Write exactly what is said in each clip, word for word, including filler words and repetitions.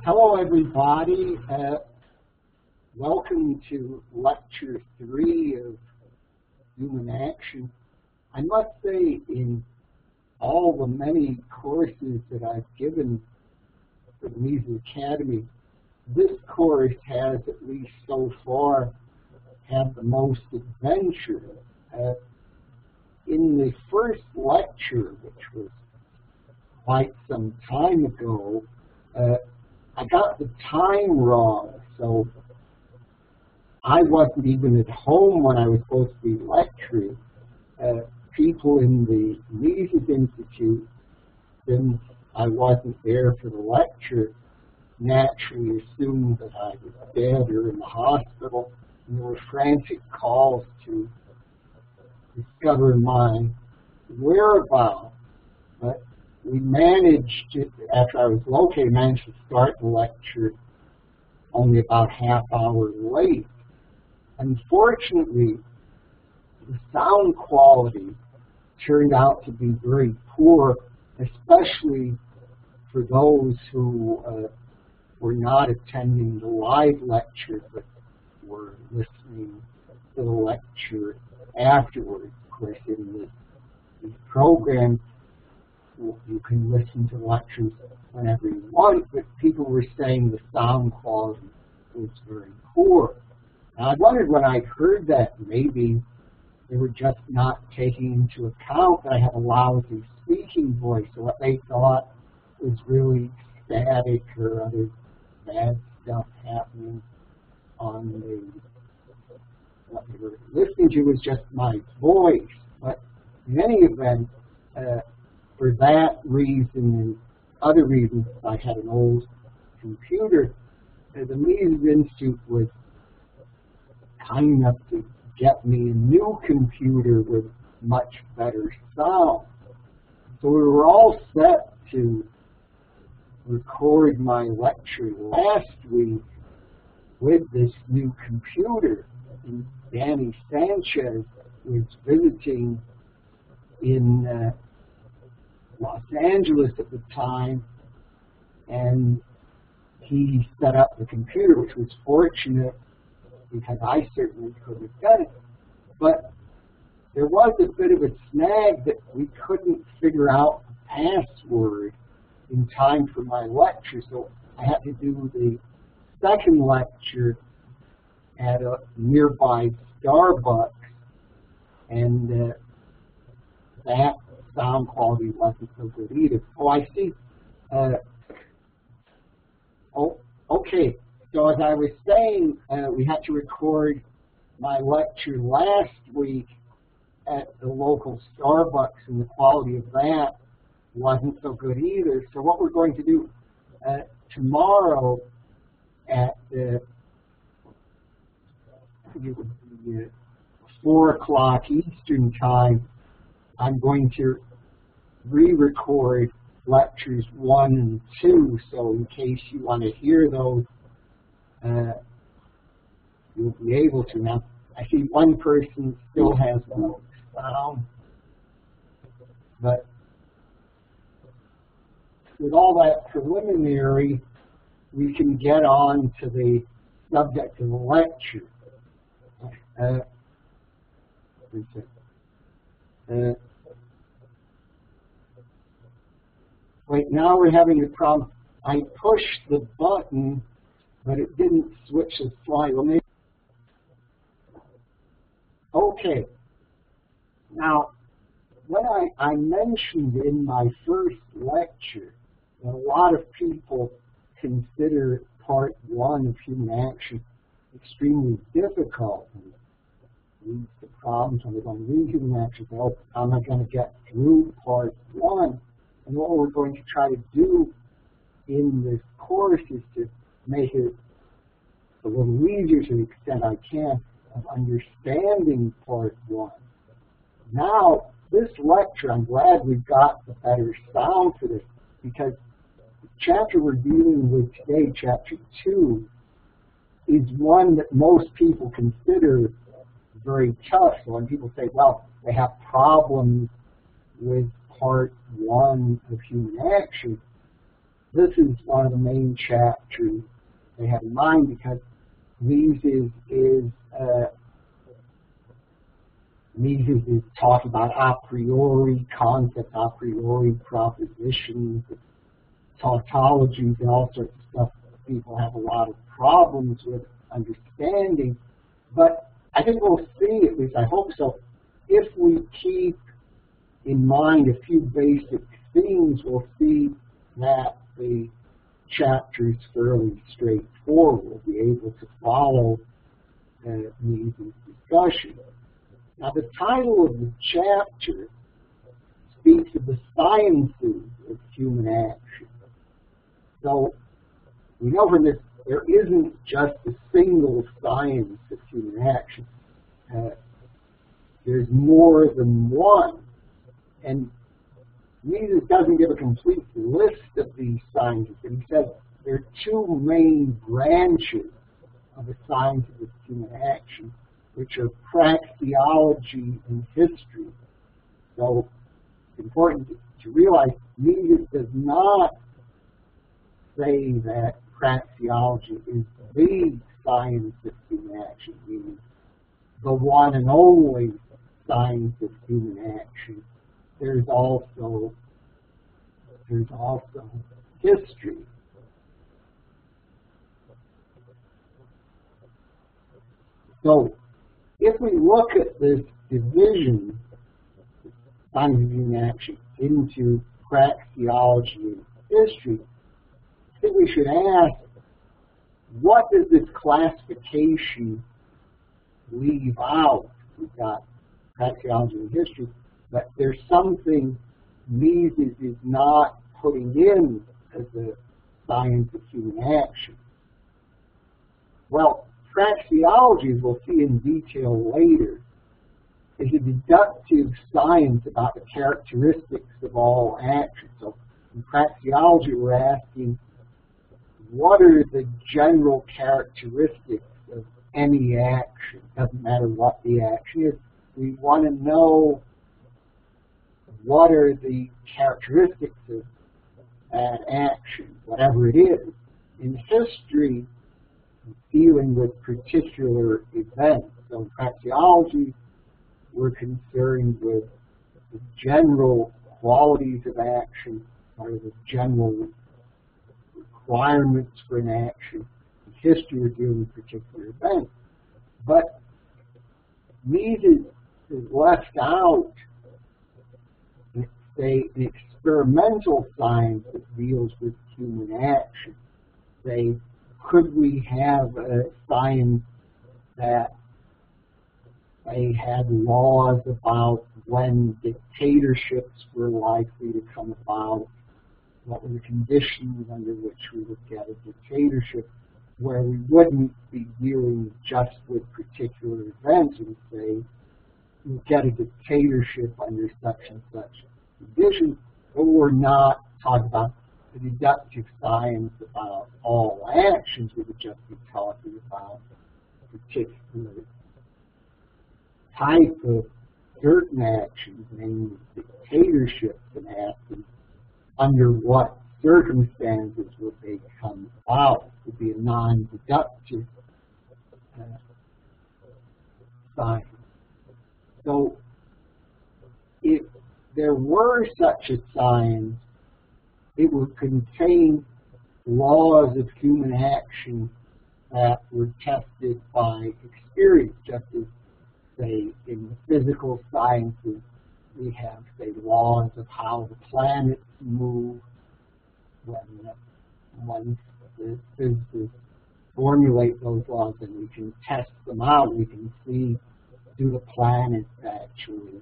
Hello, everybody. Uh, welcome to lecture three of Human Action. I must say, in all the many courses that I've given for the Mises Academy, this course has, at least so far, had the most adventure. Uh, in the first lecture, which was quite some time ago, uh, I got the time wrong, so I wasn't even at home when I was supposed to be lecturing. Uh, people in the Mises Institute, since I wasn't there for the lecture, naturally assumed that I was dead or in the hospital, and there were frantic calls to discover my whereabouts. But we managed, to, after I was located, managed to start the lecture only about half hour late. Unfortunately, the sound quality turned out to be very poor, especially for those who uh, were not attending the live lecture, but were listening to the lecture afterwards. Of course, in this, these programs, you can listen to lectures whenever you want, but people were saying the sound quality was very poor. And I wondered when I heard that maybe they were just not taking into account that I have a lousy speaking voice, or what they thought was really static or other bad stuff happening on the, what they were listening to was just my voice. But in any event, uh, for that reason and other reasons, I had an old computer. Uh, the Mises Institute was kind enough to get me a new computer with much better sound. So we were all set to record my lecture last week with this new computer. And Danny Sanchez was visiting in uh, Los Angeles at the time, and he set up the computer, which was fortunate because I certainly could have done it. But there was a bit of a snag that we couldn't figure out the password in time for my lecture, so I had to do the second lecture at a nearby Starbucks, and uh, that sound quality wasn't so good either. Oh, I see. Uh, oh, okay. So as I was saying, uh, we had to record my lecture last week at the local Starbucks, and the quality of that wasn't so good either. So what we're going to do uh, tomorrow at the uh, four o'clock Eastern time, I'm going to re-record lectures one and two, so in case you want to hear those, uh, you'll be able to. Now, I see one person still has no sound, but with all that preliminary, we can get on to the subject of the lecture. Uh, Uh, wait, now we're having a problem. I pushed the button, but it didn't switch the slide. Well, maybe. Okay. Now, when I, I mentioned in my first lecture that a lot of people consider part one of Human Action extremely difficult, and leads to problems when they're going to read Human Action. Say, oh, how am I going to get through part one? And what we're going to try to do in this course is to make it a little easier to the extent I can of understanding part one. Now, this lecture, I'm glad we've got the better sound for this, because the chapter we're dealing with today, chapter two, is one that most people consider very tough. So when people say, well, they have problems with part one of Human Action, this is one of the main chapters they have in mind, because Mises is uh, Mises is talking about a priori concepts, a priori propositions, tautologies, and all sorts of stuff that people have a lot of problems with understanding. But I think we'll see, at least I hope so, if we keep in mind a few basic themes, we'll see that the chapter is fairly straightforward. We'll be able to follow uh, Mises' discussion. Now, the title of the chapter speaks of the sciences of human action. So, we know from this, there isn't just a single science of human action. Uh, there's more than one. And Mises doesn't give a complete list of these sciences, but he says there are two main branches of the sciences of human action, which are praxeology and history. So it's important to realize Mises does not say that praxeology is the science of human action, meaning the one and only science of human action. There's also there's also history. So if we look at this division, science of human action, into praxeology and history, I think we should ask, what does this classification leave out? We've got praxeology and history, but there's something Mises is not putting in as a science of human action. Well, praxeology, as we'll see in detail later, is a deductive science about the characteristics of all action. So in praxeology, we're asking, what are the general characteristics of any action? Doesn't matter what the action is. We want to know what are the characteristics of that action, whatever it is. In history, dealing with particular events. So in praxeology, we're concerned with the general qualities of action, or the general requirements for an action. In history, we're dealing with particular events. But Mises has left out, say, the experimental science that deals with human action. Say, could we have a science that they had laws about when dictatorships were likely to come about, what were the conditions under which we would get a dictatorship, where we wouldn't be dealing just with particular events and say, you get a dictatorship under such and such conditions, but we're not talking about the deductive science about all actions. We would just be talking about a particular type of certain actions, namely dictatorships, and asking under what circumstances would they come about. It would be a non-deductive uh, science. So if there were such a science, it would contain laws of human action that were tested by experience, just as, say, in the physical sciences, we have, say, laws of how the planets move. When once the physicists formulate those laws, and we can test them out, we can see, do the planets actually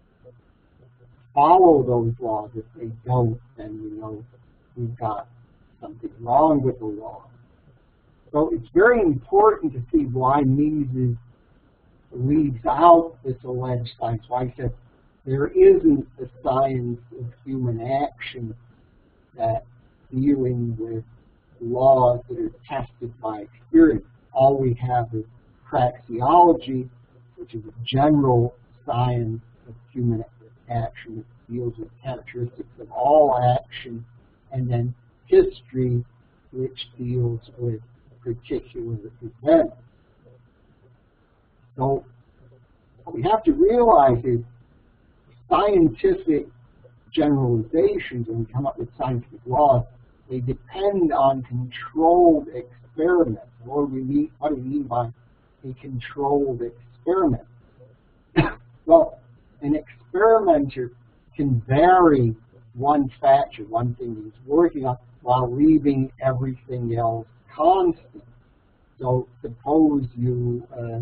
follow those laws? If they don't, then we know we've got something wrong with the law. So it's very important to see why Mises leaves out this alleged science, why he says there isn't a science of human action that dealing with laws that are tested by experience. All we have is praxeology, which is a general science of human action that deals with characteristics of all action, and then history which deals with particular events. So what we have to realize is scientific generalizations, when we come up with scientific laws, they depend on controlled experiments. What do we mean, what do we mean by a controlled experiment? Well, an experimenter can vary one factor, one thing he's working on, while leaving everything else constant. So suppose you uh,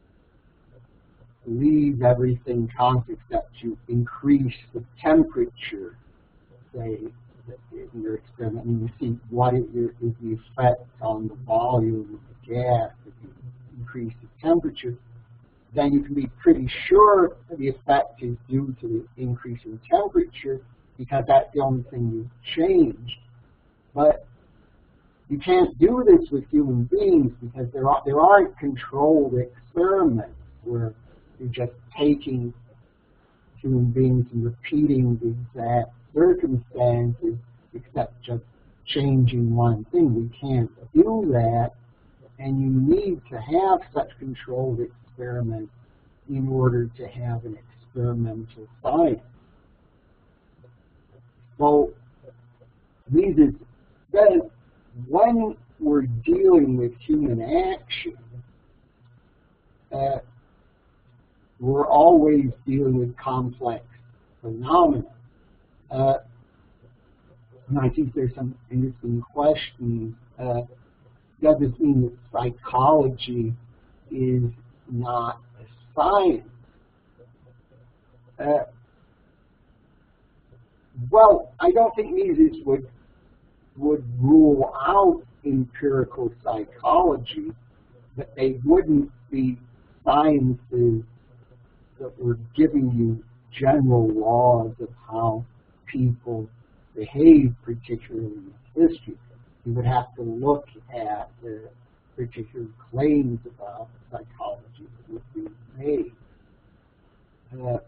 leave everything constant except you increase the temperature, say, in your experiment, and you see what is, your, is the effect on the volume of the gas if you increase the temperature. Then you can be pretty sure that the effect is due to the increase in temperature because that's the only thing you changed. But you can't do this with human beings because there, are, there aren't controlled experiments where you're just taking human beings and repeating the exact circumstances except just changing one thing. We can't do that, and you need to have such controlled experiments in order to have an experimental science. So these is then when we're dealing with human action, uh, we're always dealing with complex phenomena. Uh, and I think there's some interesting questions. Uh, does this mean that psychology is not a science? Uh, well, I don't think Mises would would rule out empirical psychology, but they wouldn't be sciences that were giving you general laws of how people behave, particularly in history. You would have to look at the particular claims about psychology that would be made. Uh,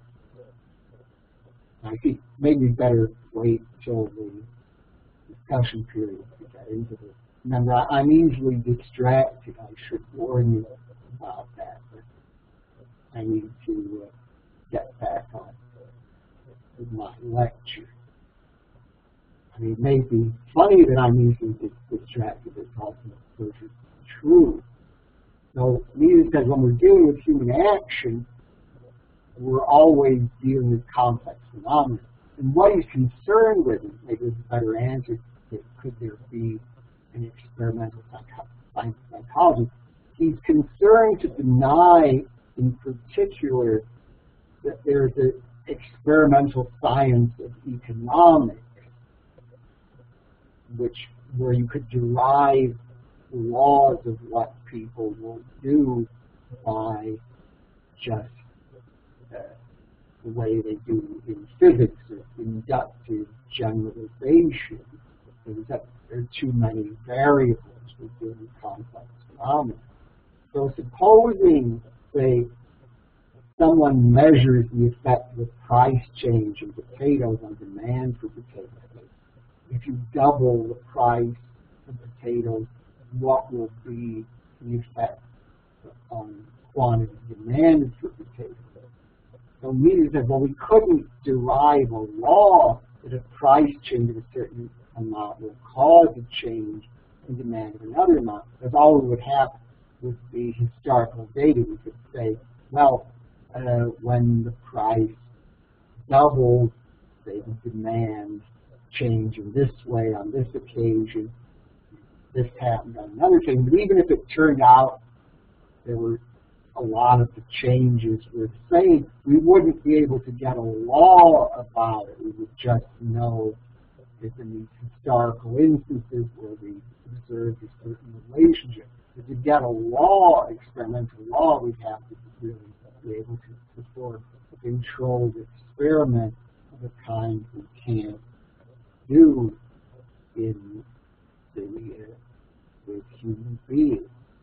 I think maybe better wait till the discussion period to get into this. Remember, I, I'm easily distracted. I should warn you about that. But I need to uh, get back on with my lecture. I mean, it may be funny that I'm easily distracted. It's also perfectly true. So, Mises says when we're dealing with human action, we're always dealing with complex phenomena. And what he's concerned with, and maybe there's a better answer, is could there be an experimental psych psychology? He's concerned to deny, in particular, that there's an experimental science of economics, which where you could derive laws of what people will do by just uh, the way they do in physics or inductive generalization. There are too many variables within complex phenomena. So supposing, say, someone measures the effect of a price change in potatoes on demand for potatoes. If you double the price of potatoes, what will be the effect on quantity demanded for potatoes? So Mises said, well, we couldn't derive a law that a price change of a certain amount will cause a change in demand of another amount. Because all we would have would be historical data. We could say, well, uh, when the price doubles, say the demand change in this way on this occasion, this happened on another occasion. But even if it turned out there were a lot of the changes were the same, we wouldn't be able to get a law about it. We would just know if in these historical instances where we observed a certain relationship. But to get a law, experimental law, we'd have to really be able to perform a controlled experiment of the kind we can't do in the uh, with human beings.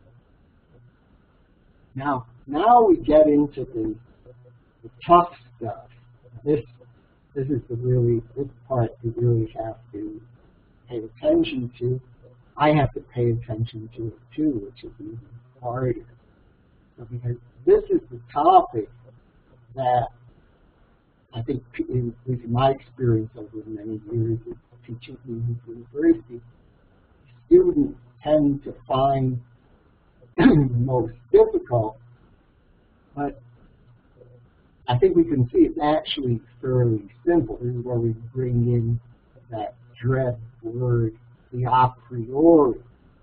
Now, now we get into the, the tough stuff. This, this is the really this part you really have to pay attention to, I have to pay attention to it too, which is even harder. So because this is the topic that I think, in, at least in my experience over many years of teaching in university, students tend to find most difficult, but I think we can see it's actually fairly simple. This is where we bring in that dread word, the a priori.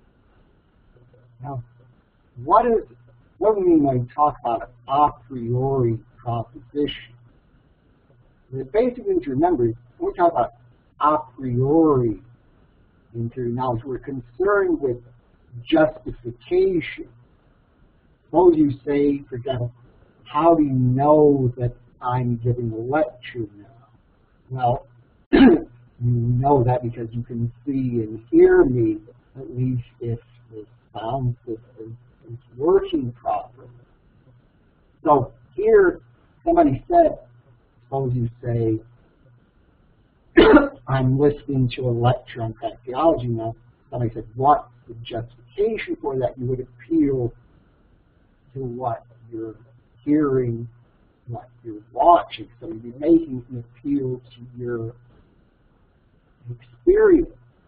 Now, what is what do we mean when we talk about an a priori proposition? The basic thing to remember is when we talk about a priori in theory of knowledge, we're concerned with justification. Suppose you say, for example, how do you know that I'm giving a lecture now? Well, you know that because you can see and hear me, at least if the sound system is working properly. So here, somebody said, suppose you say, I'm listening to a lecture on praxeology now. Somebody said, what's the justification for that? You would appeal to what you're hearing, what you're watching. So you'd be making an appeal to your experience.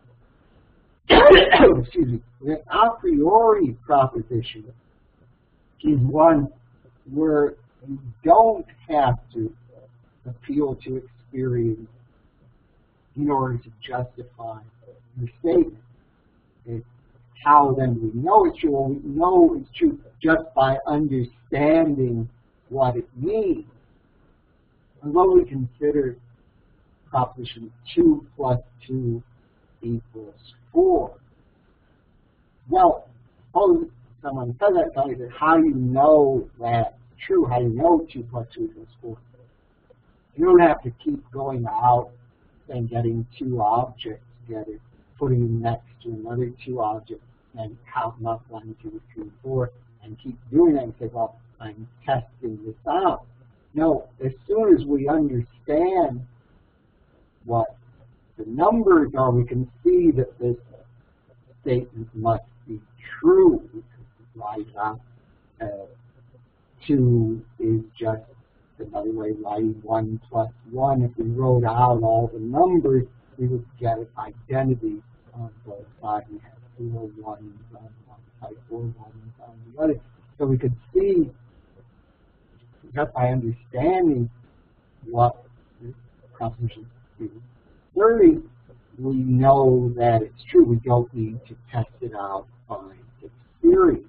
Excuse me. The a priori proposition is one where you don't have to appeal to experience in order to justify your statement. It's how then we know it's true? Well, we know it's true just by understanding what it means. And what we consider proposition two plus two equals four. Well, suppose someone says that, tell you how do you know that's true? How do you know two plus two equals four? You don't have to keep going out and getting two objects together, putting them next to another two objects, and count them up one, two, three, four, and keep doing that and say, well, I'm testing this out. No, as soon as we understand what the numbers are, we can see that this statement must be true. We could write out uh, two is just another way of writing one plus one. If we wrote out all the numbers, we would get an identity on both sides. We have four ones on one side, four ones on the other. So we could see, just by understanding what the proposition is, thirdly, we know that it's true. We don't need to test it out by experience.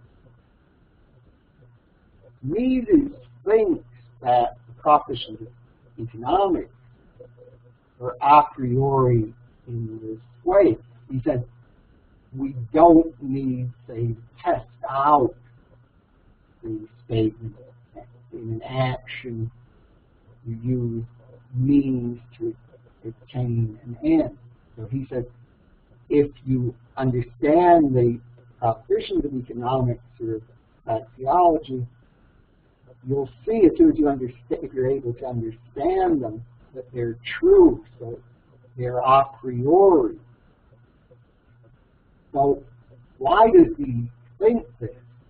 Mises thinks that the propositions of economics are a priori in this way. He said, we don't need, say, to test out the statement. In an action, you use means to obtain an end. So he said, if you understand the propositions of economics or praxeology, you'll see as soon as you understand, if you're able to understand them, that they're true, so they're a priori. So why does he think this?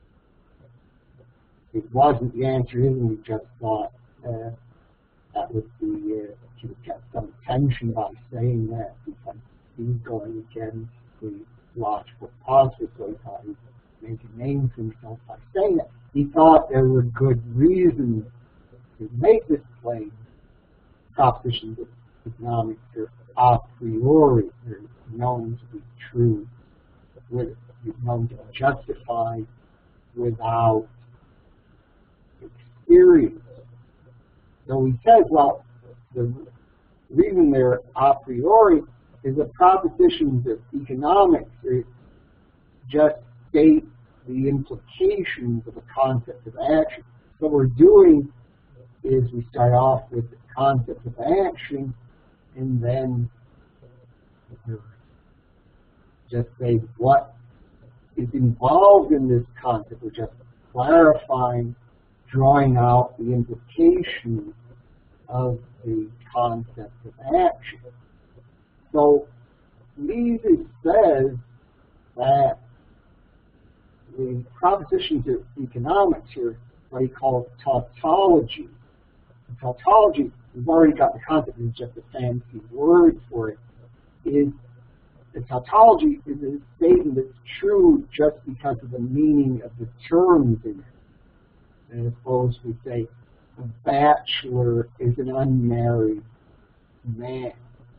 It wasn't, the answer isn't, we just thought uh, that would be, uh, he would get some attention by saying that, because he was going against the logical positive, so he thought he would make a name for himself by saying that. He thought there were good reasons to make this claim. Propositions of economics are a priori, they're known to be true, with known to be justified without experience. So he says, well, the reason they're a priori is that propositions of economics are just state the implications of a concept of action. What we're doing is we start off with the concept of action, and then just say what is involved in this concept. We're just clarifying, drawing out the implications of the concept of action. So Mises says that the propositions of economics are what he calls tautology. And tautology, we've already got the concept, it's just a fancy word for it, is the tautology is a statement that's true just because of the meaning of the terms in it. And suppose we say a bachelor is an unmarried man.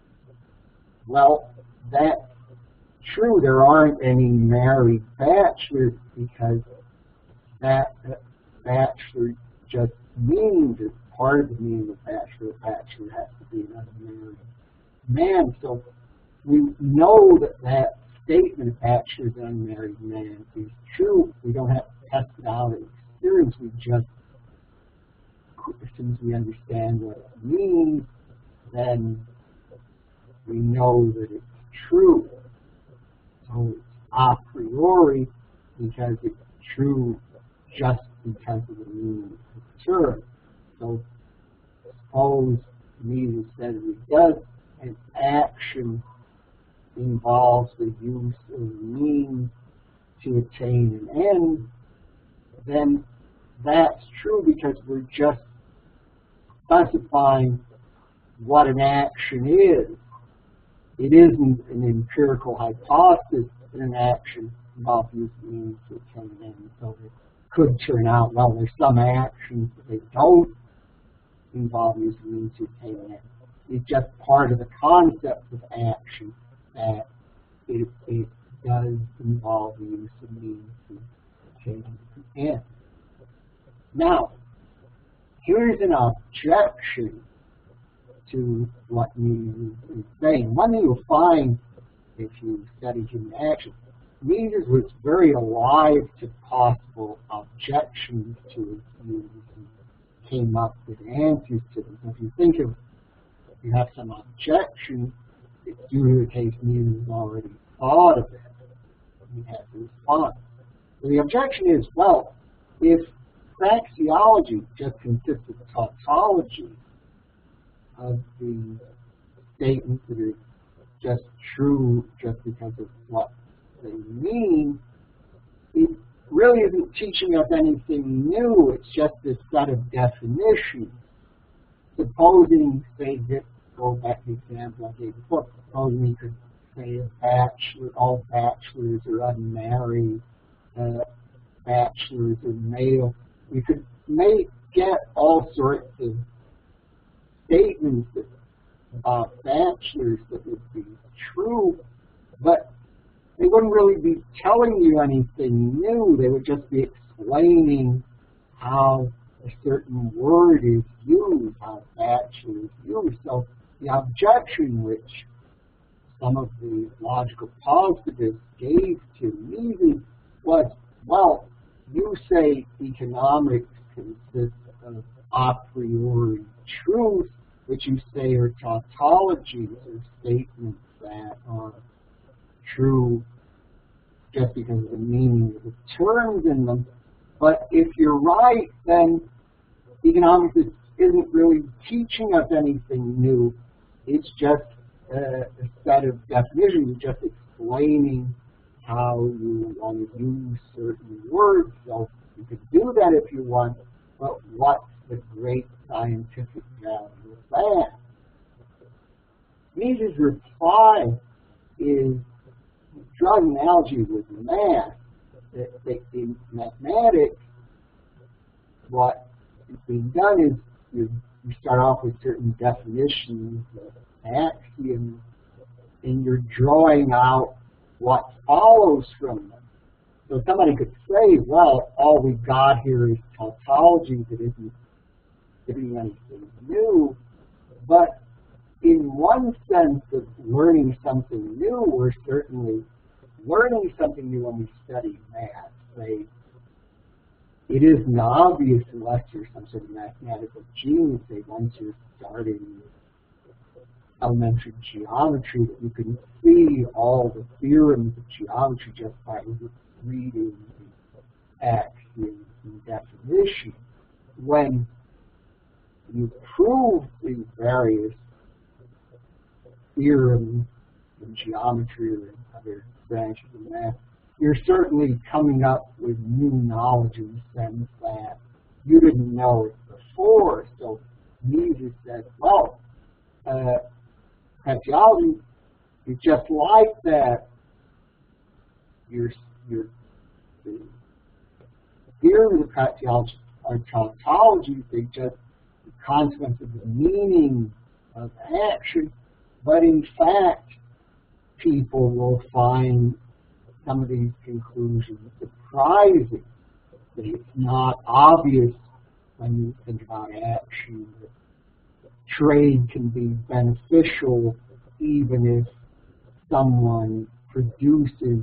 Well, that's true. There aren't any married bachelors because that uh, bachelor just means, as part of the meaning of bachelor, a bachelor has to be an unmarried man. So we know that that statement of bachelor is an unmarried man is true. We don't have to test it out in experience. We just, as soon as we understand what it means, then we know that it's true. So it's a priori because it's true just because of the meaning of the term. So suppose Mises says it does, an action involves the use of means to attain an end, then that's true because we're just specifying what an action is. It isn't an empirical hypothesis that an action involves use of means to attain an end. So it could turn out, well, there's some actions that they don't involve use of means to attain an end. It's just part of the concept of action that it, it does involve the use of means to attain an end. Now, here's an objection to what Mises is saying. One thing you'll find if you study human action, Mises was very alive to possible objections to his views and came up with answers to them. So if you think of, if you have some objection, it's due to the case Mises already thought of it. He has a response. So the objection is, well, if praxeology just consists of tautology, of the statements that are just true just because of what they mean, it really isn't teaching us anything new. It's just a set of definitions. Supposing, say, this, go back to the example I gave before, supposing we could say a bachelor, all bachelors are unmarried, uh, bachelors are male. We could make, get all sorts of statements about bachelors that would be true, but they wouldn't really be telling you anything new. They would just be explaining how a certain word is used, how bachelor is used. So the objection which some of the logical positivists gave to Mises was, well, you say economics consists of a priori truths, which you say are tautologies, or statements that are true just because of the meaning of the terms in them. But if you're right, then economics is, isn't really teaching us anything new. It's just uh, a set of definitions, it's just explaining how you want to use certain words. So you could do that if you want, but what's the great scientific value of that? Mises' reply is, draw an analogy with math. That, that in mathematics, what is being done is you, you start off with certain definitions of axioms, and you're drawing out what follows from them. So somebody could say, well, all we've got here is tautology that isn't giving anything new. But in one sense of learning something new, we're certainly learning something new when we study math. Say, it isn't obvious unless you're some sort of mathematical genius, say once you're starting elementary geometry, that you can see all the theorems of geometry just by reading the axioms and definitions. When you prove the various theorems, the in geometry or in other branches of math, you're certainly coming up with new knowledge in the sense that you didn't know it before. So Mises said, well, uh, praxeology is just like that. Your, your, the theory of praxeology are tautologies, they just the consequence of the meaning of action, but in fact, people will find some of these conclusions surprising, that it's not obvious when you think about action that trade can be beneficial even if someone produces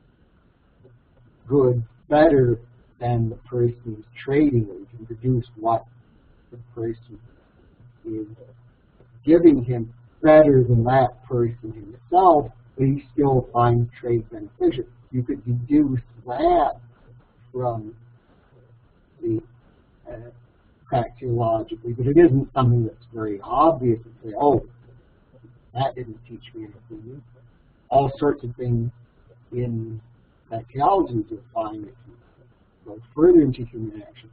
goods better than the person who's trading it. He can produce what the person is giving him better than that person himself, but he still finds trade beneficial. You could deduce that from the uh, praxeologically, but it isn't something that's very obvious to say, oh, that didn't teach me anything. All sorts of things in praxeology you'll find that you go further into human action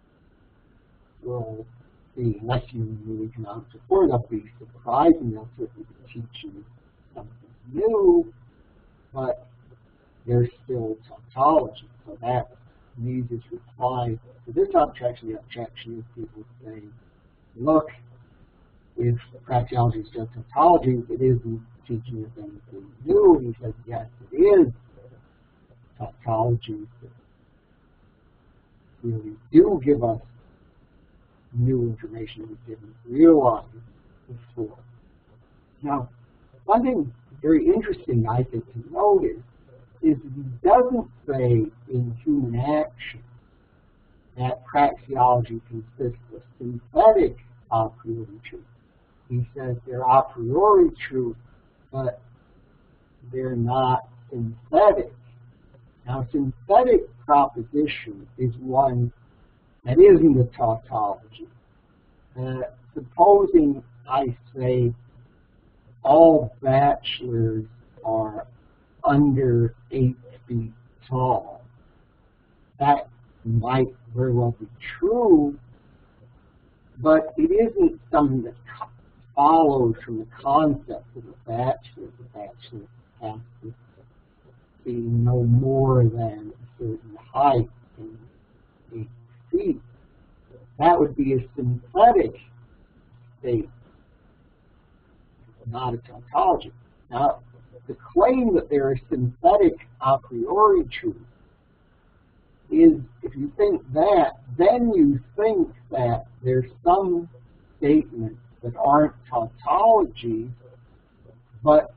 will be, unless you knew economics before, they'll be surprising. They'll certainly teach you something new, but they're still tautology. So that Mises' reply to this objection. The objection is people saying, look, if praxeology is just tautology, it isn't teaching us anything new. And he says, yes, it is. Tautologies that really do give us new information we didn't realize before. Now, one thing very interesting, I think, to notice is that he doesn't say in human action that praxeology consists of synthetic a priori truth. He says they're a priori true, but they're not synthetic. Now, synthetic proposition is one that isn't a tautology. Uh, supposing I say all bachelors are under eight feet tall, that might very well be true, but it isn't something that follows from the concept of a bachelor. The bachelor has to be no more than a certain height in eight feet. That would be a synthetic state, not a tautology. Now, the claim that there are synthetic a priori truths is, if you think that, then you think that there's some statements that aren't tautologies, but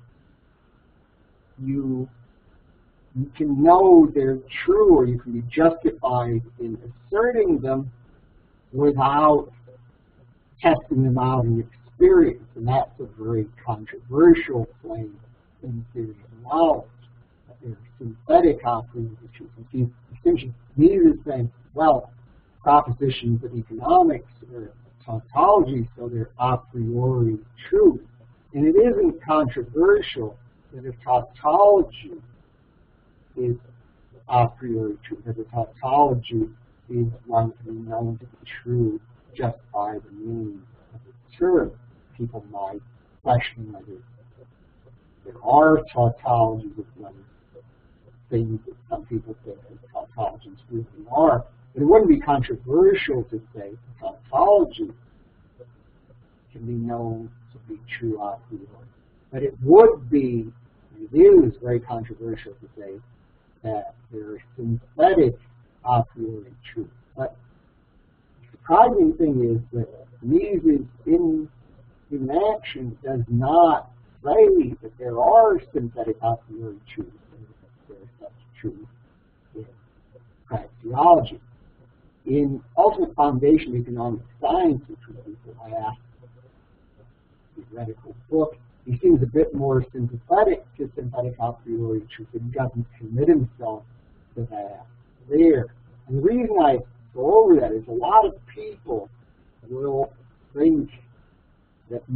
you, you can know they're true, or you can be justified in asserting them without testing them out in experience. And that's a very controversial claim in theory of knowledge. They're synthetic a priori truths. You see, distinction. Mises is saying, well, propositions of economics are tautology, so they're a priori true. And it isn't controversial that a tautology is a priori true, that a tautology is one to be known to be true just by the meaning of the term. People might question whether there are tautologies of whether things that some people think that tautologies really are. But it wouldn't be controversial to say tautology can be known to be true a priori. But it would be, it is very controversial to say that there are synthetic a priori truths. But the surprising thing is that Mises in human action does not say that there are synthetic a priori truths. There are such truths in praxeology. In Ultimate Foundation of Economic Science, which was the last theoretical book, he seems a bit more sympathetic to synthetic a priori truth, and he doesn't commit himself to that there. And the reason I go over that is a lot of people will think that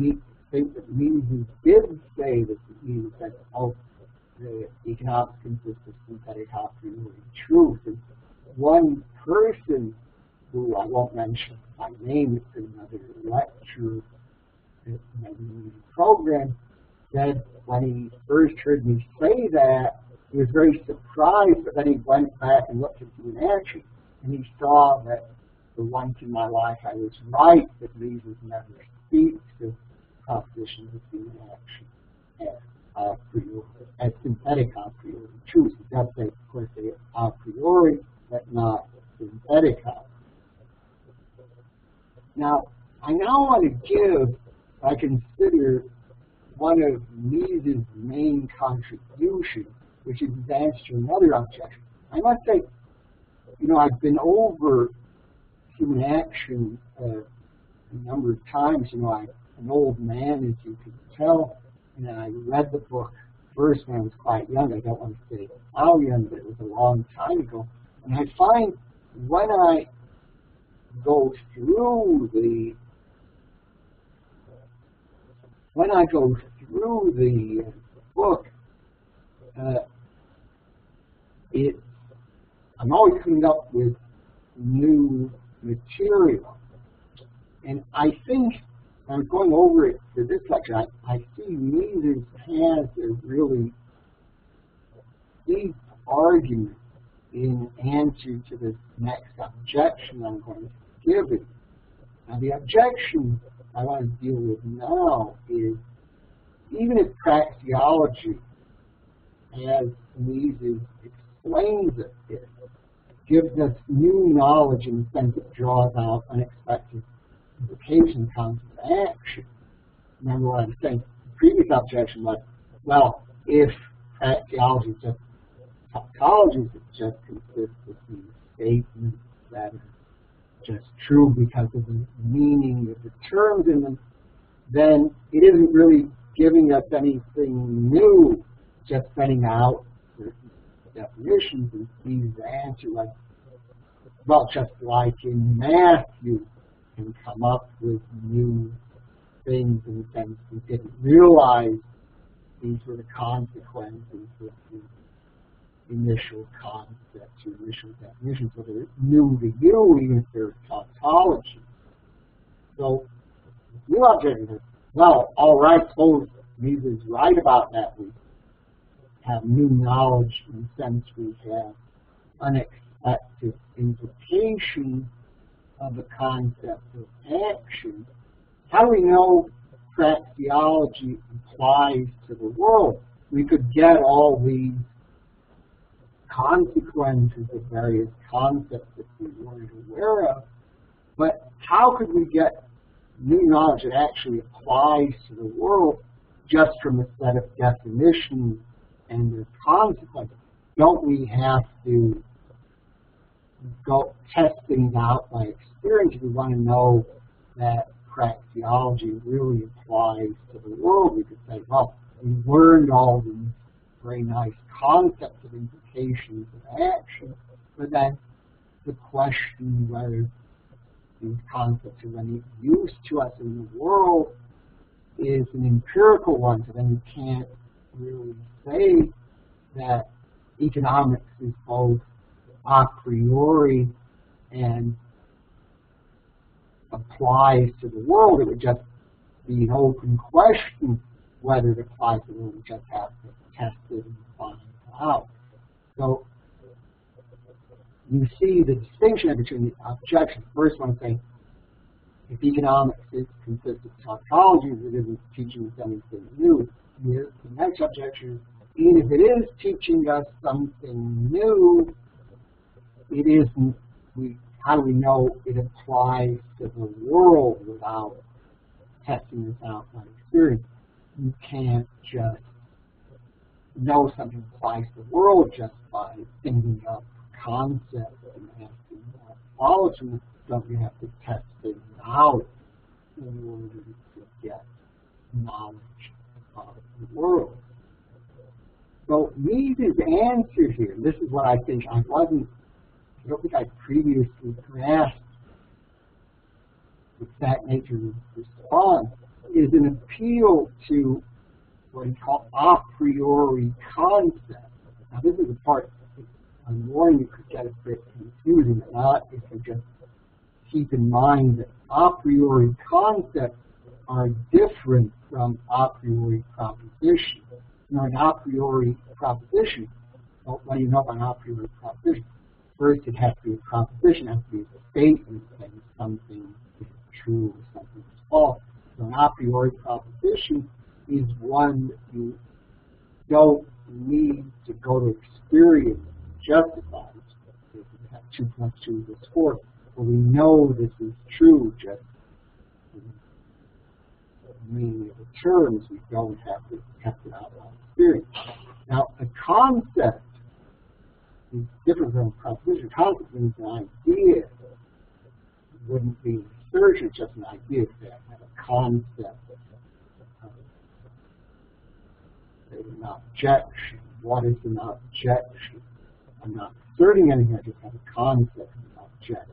think that Mises did say that Mises said, oh, the economics consists of synthetic a priori truth. And one person who I won't mention by name, it's in another lecture in my program, said when he first heard me say that, he was very surprised, but then he went back and looked at human action, and he saw that for once in my life I was right, that Mises never speaks of propositions of human action as a priori, as synthetic a priori truth. He does say, of course, they are a priori, but not synthetic a. Now, I now want to give, I consider, one of Mises' main contributions, which is his answer to another objection. I must say, you know, I've been over human action uh, a number of times. You know, I'm an old man, as you can tell, and I read the book first when I was quite young. I don't want to say how young, but it was a long time ago. And I find when I go through the when I go through the book, uh, it I'm always coming up with new material, and I think I'm going over it for this lecture. I, I see Mises has a really deep argument in answer to this next objection I'm going to give it. Now, the objection I want to deal with now is, even if praxeology, as Mises explains it, it gives us new knowledge in the sense it draws out unexpected implications, comes of action. Remember what I was saying? The previous objection was, well, if praxeology is just tautologies, it just consists of these statements that are just true because of the meaning of the terms in them, then it isn't really giving us anything new, just setting out certain definitions. And Mises' answer, like, well, just like in math, you can come up with new things in the sense we didn't realize these were the consequences of the initial concepts or initial definitions, so they're new to you, even if they're tautology. So, new object is, well, all right, suppose Mises is right about that. We have new knowledge in the sense we have unexpected implications of the concept of action. How do we know praxeology applies to the world? We could get all these consequences of various concepts that we weren't aware of, but how could we get new knowledge that actually applies to the world just from a set of definitions and their consequences? Don't we have to go test things out by experience if we want to know that praxeology really applies to the world? We could say, well, we learned all these very nice concepts of implications of action, but then the question whether these concepts are of any use to us in the world is an empirical one, so then you can't really say that economics is both a priori and applies to the world. It would just be an open question whether it applies to the world. We just have to test it and find out. So you see the distinction between the objections. First one saying, if economics is consists of tautologies, it isn't teaching us anything new. The next objection is, even if it is teaching us something new, it isn't, we, how do we know it applies to the world without testing this out by experience? You can't just know something applies to the world just by thinking up concepts and asking what follows from it. Don't you have to test things out in order to get knowledge of the world? So Mises' answer here, this is what I think I wasn't, I don't think I previously grasped the exact nature of the response, is an appeal to what he called a priori concepts. Now, this is the part I'm warning you could get a bit confusing, but not if you just keep in mind that a priori concepts are different from a priori propositions. You know, an a priori proposition, well, what do you know about an a priori proposition? First, it has to be a proposition, it has to be a statement saying something is true or something is false. So an a priori proposition is one that you don't need to go to experience to justify. If you have two plus two equals four, well, we know this is true just in the meaning of the terms. We don't have to test it out by experience. Now, a concept is different from a proposition. A concept means an idea. It wouldn't be an assertion, just an idea. If they have a concept, uh, an objection. What is an objection? I'm not asserting anything, I just have a concept of an objection.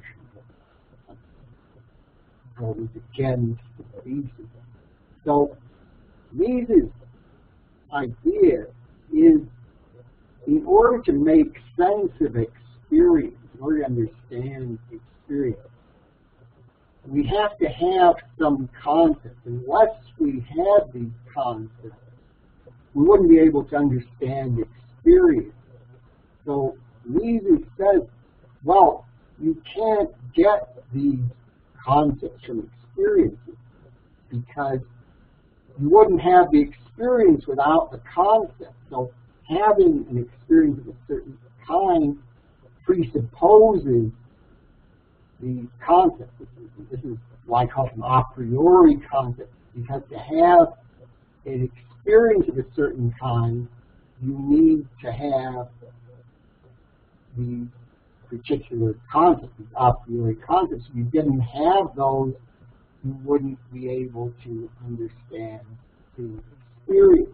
It goes against the thesis. So, Mises' idea is, in order to make sense of experience, in order to understand experience, we have to have some concepts. Unless we had these concepts, we wouldn't be able to understand experience. So Mises says, well, you can't get these concepts from experiences because you wouldn't have the experience without the concept. So having an experience of a certain kind presupposes the concept. This is why I call it an a priori concept, because to have an experience of a certain kind, you need to have these particular concepts, these a priori concepts. If you didn't have those, you wouldn't be able to understand the experience.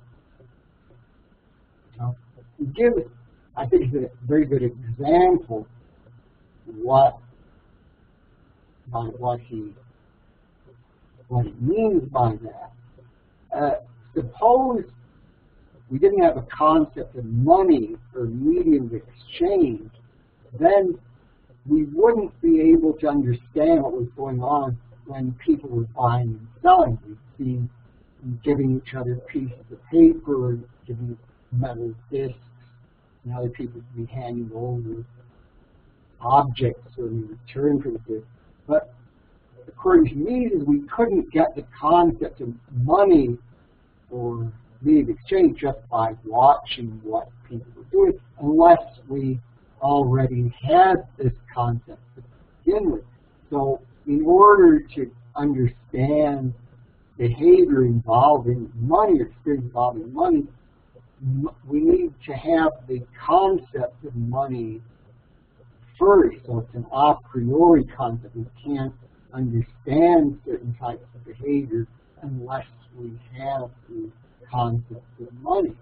Now, to give, I think, it's a very good example what by what he what he means by that. Uh, suppose we didn't have a concept of money or medium of exchange, then we wouldn't be able to understand what was going on when people were buying and selling. We'd see them giving each other pieces of paper, giving metal discs, and other people would be handing over objects in return for the disc. But according to Mises, we couldn't get the concept of money or medium of exchange just by watching what people were doing, unless we already had this concept to begin with. So in order to understand behavior involving money or experience involving money, we need to have the concept of money first. So it's an a priori concept. We can't understand certain types of behavior unless we have the concept of money.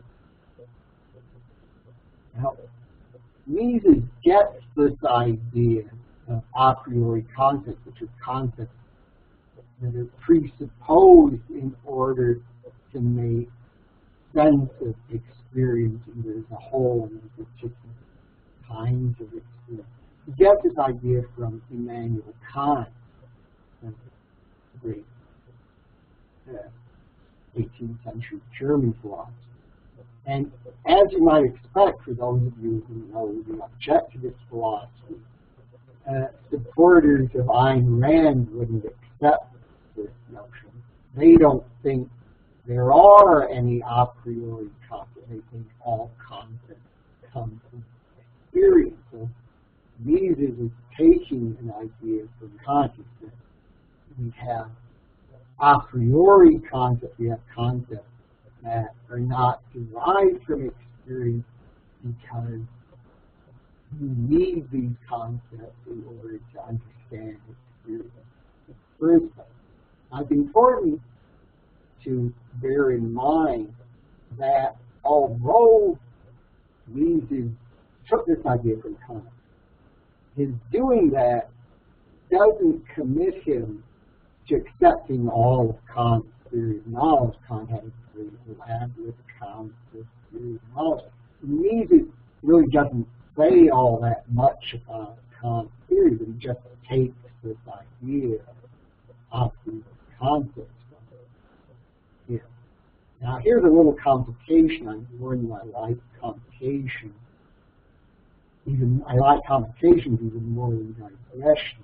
Now, Mises gets this idea of a priori concepts, which are concepts that are presupposed in order to make sense of experience either as a whole and in particular kinds of experience. He gets this idea from Immanuel Kant, the great uh, eighteenth century German philosopher. And as you might expect, for those of you who know the objectivist philosophy, uh, supporters of Ayn Rand wouldn't accept this notion. They don't think there are any a priori concepts. They think all concepts come from experience. So Mises is taking an idea from consciousness. We have a priori concepts, we have concepts that are not derived from experience because you need these concepts in order to understand experience in the first place. Now, it's important to bear in mind that although Mises took this idea from Kant, his doing that doesn't commit him to accepting all of Kant's theory of knowledge. Kant had a very elaborate account of theory of knowledge. Mises really doesn't say all that much about Kant's theory, but he just takes this idea of the concepts from it. Yeah. Now here's a little complication. I'm warning you, I like complication. Even I like complications even more than digression.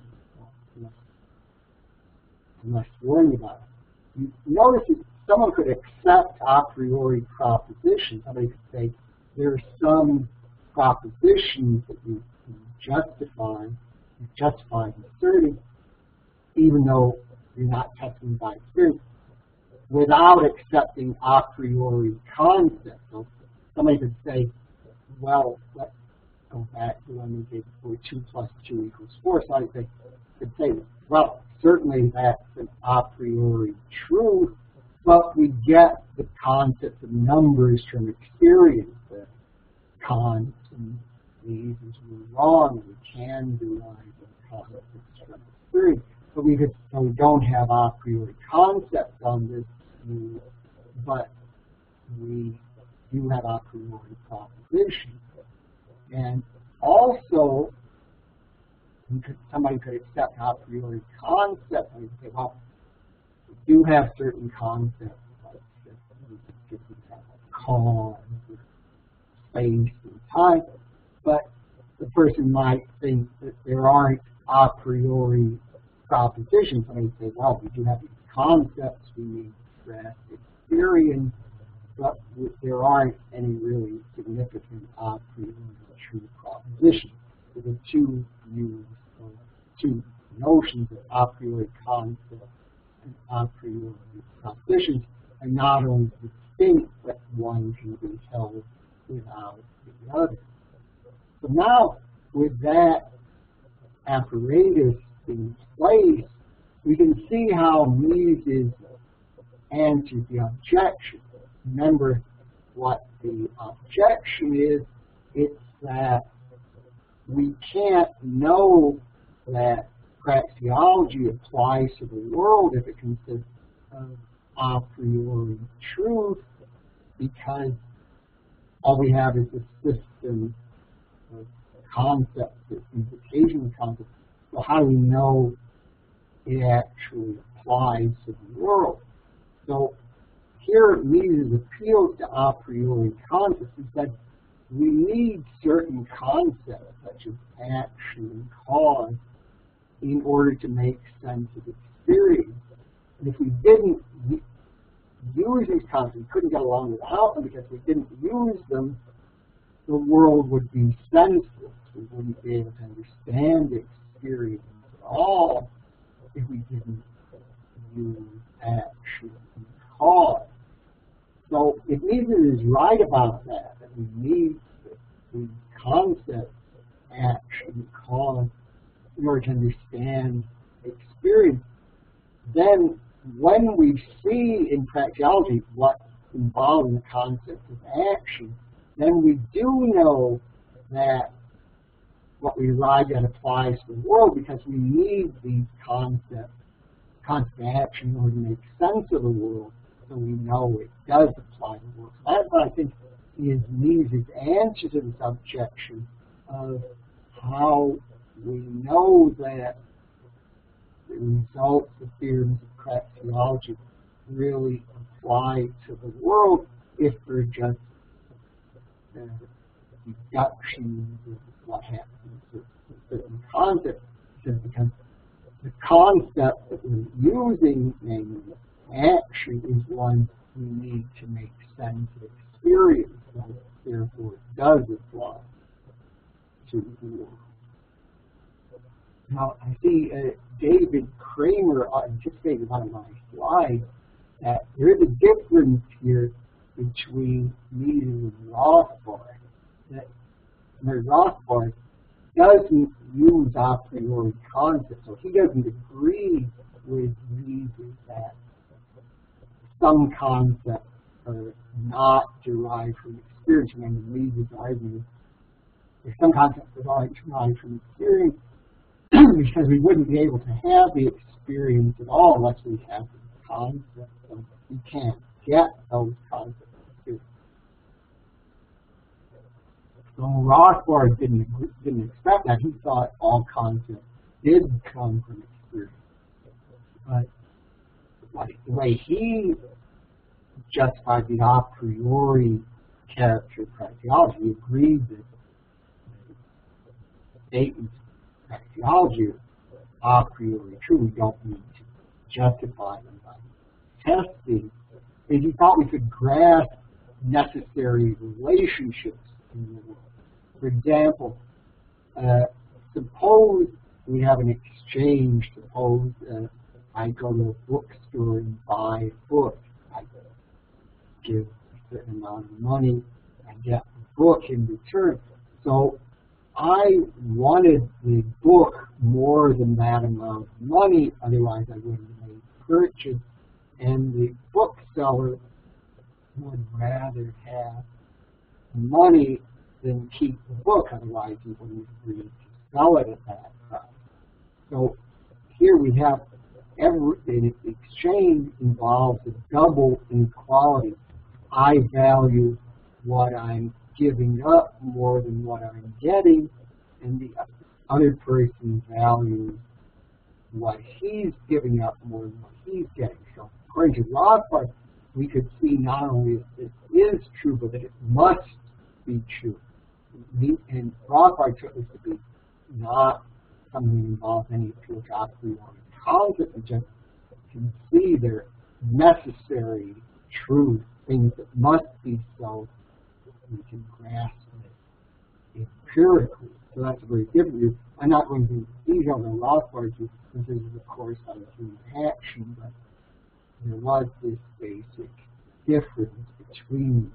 I'm less worried about it. You notice that someone could accept a priori propositions. Somebody could say there are some propositions that you can justify, you justify asserting, even though you're not testing by experience, without accepting a priori concepts. So somebody could say, well, let's go back to when we did where two plus two equals four. So I say, could say, well, certainly that's an a priori truth, but we get the concept of numbers from experience that Kant and Mises were wrong. We can derive the concepts from experience, but we could, so we don't have a priori concepts on this view, but we do have a priori propositions. And also, you could, somebody could accept a priori concepts and say, well, we do have certain concepts like cause, space, and time, but the person might think that there aren't a priori propositions. And they say, well, we do have these concepts, we need to grasp experience, but there aren't any really significant a priori true propositions. So the two views, or two notions of a priori concepts and a priori propositions are not only distinct, but one can be held without the other. So now, with that apparatus in place, we can see how Mises answers the objection. Remember what the objection is. It's that we can't know that praxeology applies to the world if it consists of a priori truth, because all we have is a system of concepts, implication concepts. So how do we know it actually applies to the world? So here Mises appeals to a priori concepts. He said we need certain concepts such as action and cause in order to make sense of experience. And if we didn't use these concepts, we couldn't get along without them, because if we didn't use them, the world would be senseless. We wouldn't be able to understand experience at all if we didn't use action and cause. So if Mises is right about that, that we need the concept, action, cause, in order to understand experience, then when we see in praxeology what's involved in the concept of action, then we do know that what we arrive at applies to the world, because we need these concepts, concept of action, in order to make sense of the world, so we know it does apply to the world. So that's what I think is Mises' answer to this objection of how we know that the results of theorems of praxeology really apply to the world if they're just uh, deductions of what happens with certain concepts. Because the concept that we're using, namely action, is one we need to make sense of experience. So therefore, it does apply to the world. Now, I see uh, David Kramer anticipated one of my slides that there is a difference here between Mises and Rothbard. That Mary Rothbard doesn't use a priori concepts, so he doesn't agree with Mises that some concepts are not derived from experience. And Mises argues if some concepts are not derived from experience, because we wouldn't be able to have the experience at all unless we have the concept of you can't get those kinds of experiences. So Rothbard didn't agree, didn't expect that. He thought all concepts did come from experience. But the way he justified the a priori character of praxeology, he agreed that statements of praxeology are a priori true. We don't need to justify them by testing. And he thought we could grasp necessary relationships in the world. For example, uh, suppose we have an exchange. Suppose uh, I go to a bookstore and buy a book. I give a certain amount of money. I get the book in return. So I wanted the book more than that amount of money. Otherwise, I wouldn't have made the purchase. And the bookseller would rather have money than keep the book. Otherwise, he wouldn't agree to sell it at that price. So here we have every an exchange involves a double inequality. I value what I'm giving up more than what I'm getting, and the other person values what he's giving up more than what he's getting. So according to Rothbard, we could see not only that this is true, but that it must be true. And Rothbard took this to be not something that involves any pure a priori concept, but just can see they're necessary truth, things that must be so we can grasp it empirically. So that's a very different view. I'm not going to detail the Rothbard's view, because this is, of course, on human action, but there was this basic difference between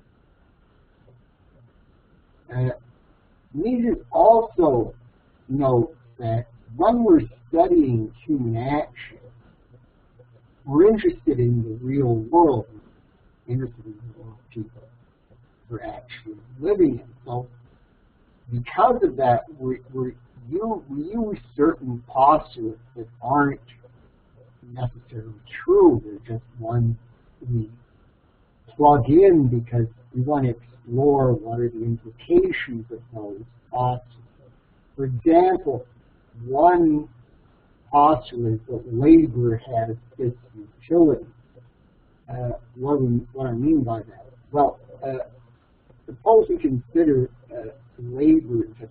them. Uh, Mises also notes that when we're studying human action, we're interested in the real world, we're interested in the world people are actually living in. So because of that, we, we, you, we use certain postulates that aren't necessarily true. They're just ones we plug in because we want to explore what are the implications of those postulates. For example, one postulate is that labor has its utility. Uh, what, we, what I mean by that? Well, uh, suppose we consider uh, labor as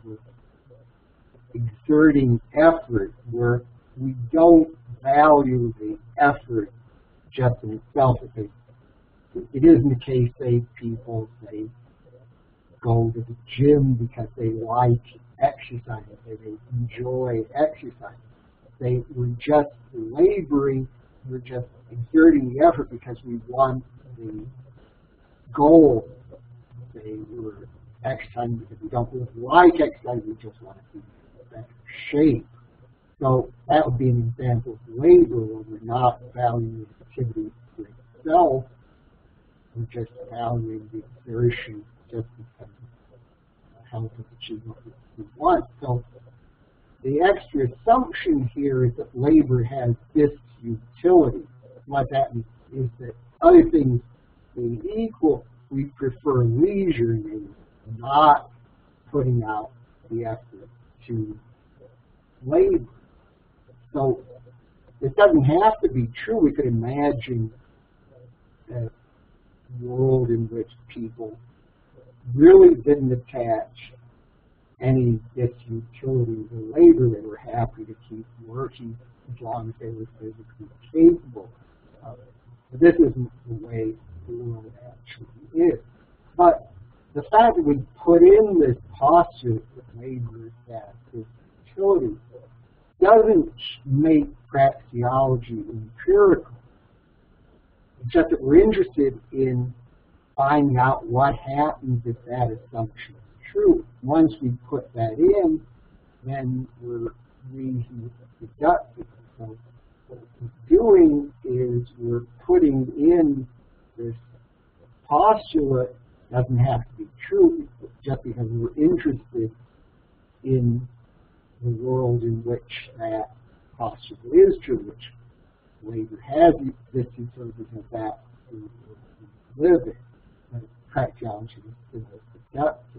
exerting effort, where we don't value the effort just in itself. It, it isn't the case, say, people, they go to the gym because they like exercising, they, they enjoy exercising. They were just laboring, we're just exerting the effort because we want the goal. They were exercising because we don't really like exercising, we just want to be in better shape. So that would be an example of labor where we're not valuing the activity for itself, we're just valuing the exertion just because it helps us achieve what we want. So the extra assumption here is that labor has this utility. What that means is that other things being equal, we prefer leisure and not putting out the effort to labor. So it doesn't have to be true. We could imagine a world in which people really didn't attach any disutility to labor. They were happy to keep working as long as they were physically capable of it. But this isn't the way the world actually is. But the fact that we put in this postulate that labor has this utility doesn't make praxeology empirical. It's just that we're interested in finding out what happens if that assumption is true. Once we put that in, then we're reasonably deductive. So what we're doing is we're putting in this postulate. Doesn't have to be true just because we're interested in the world in which that postulate is true, which labor has existed so it doesn't that to live it. But praxeology is productive.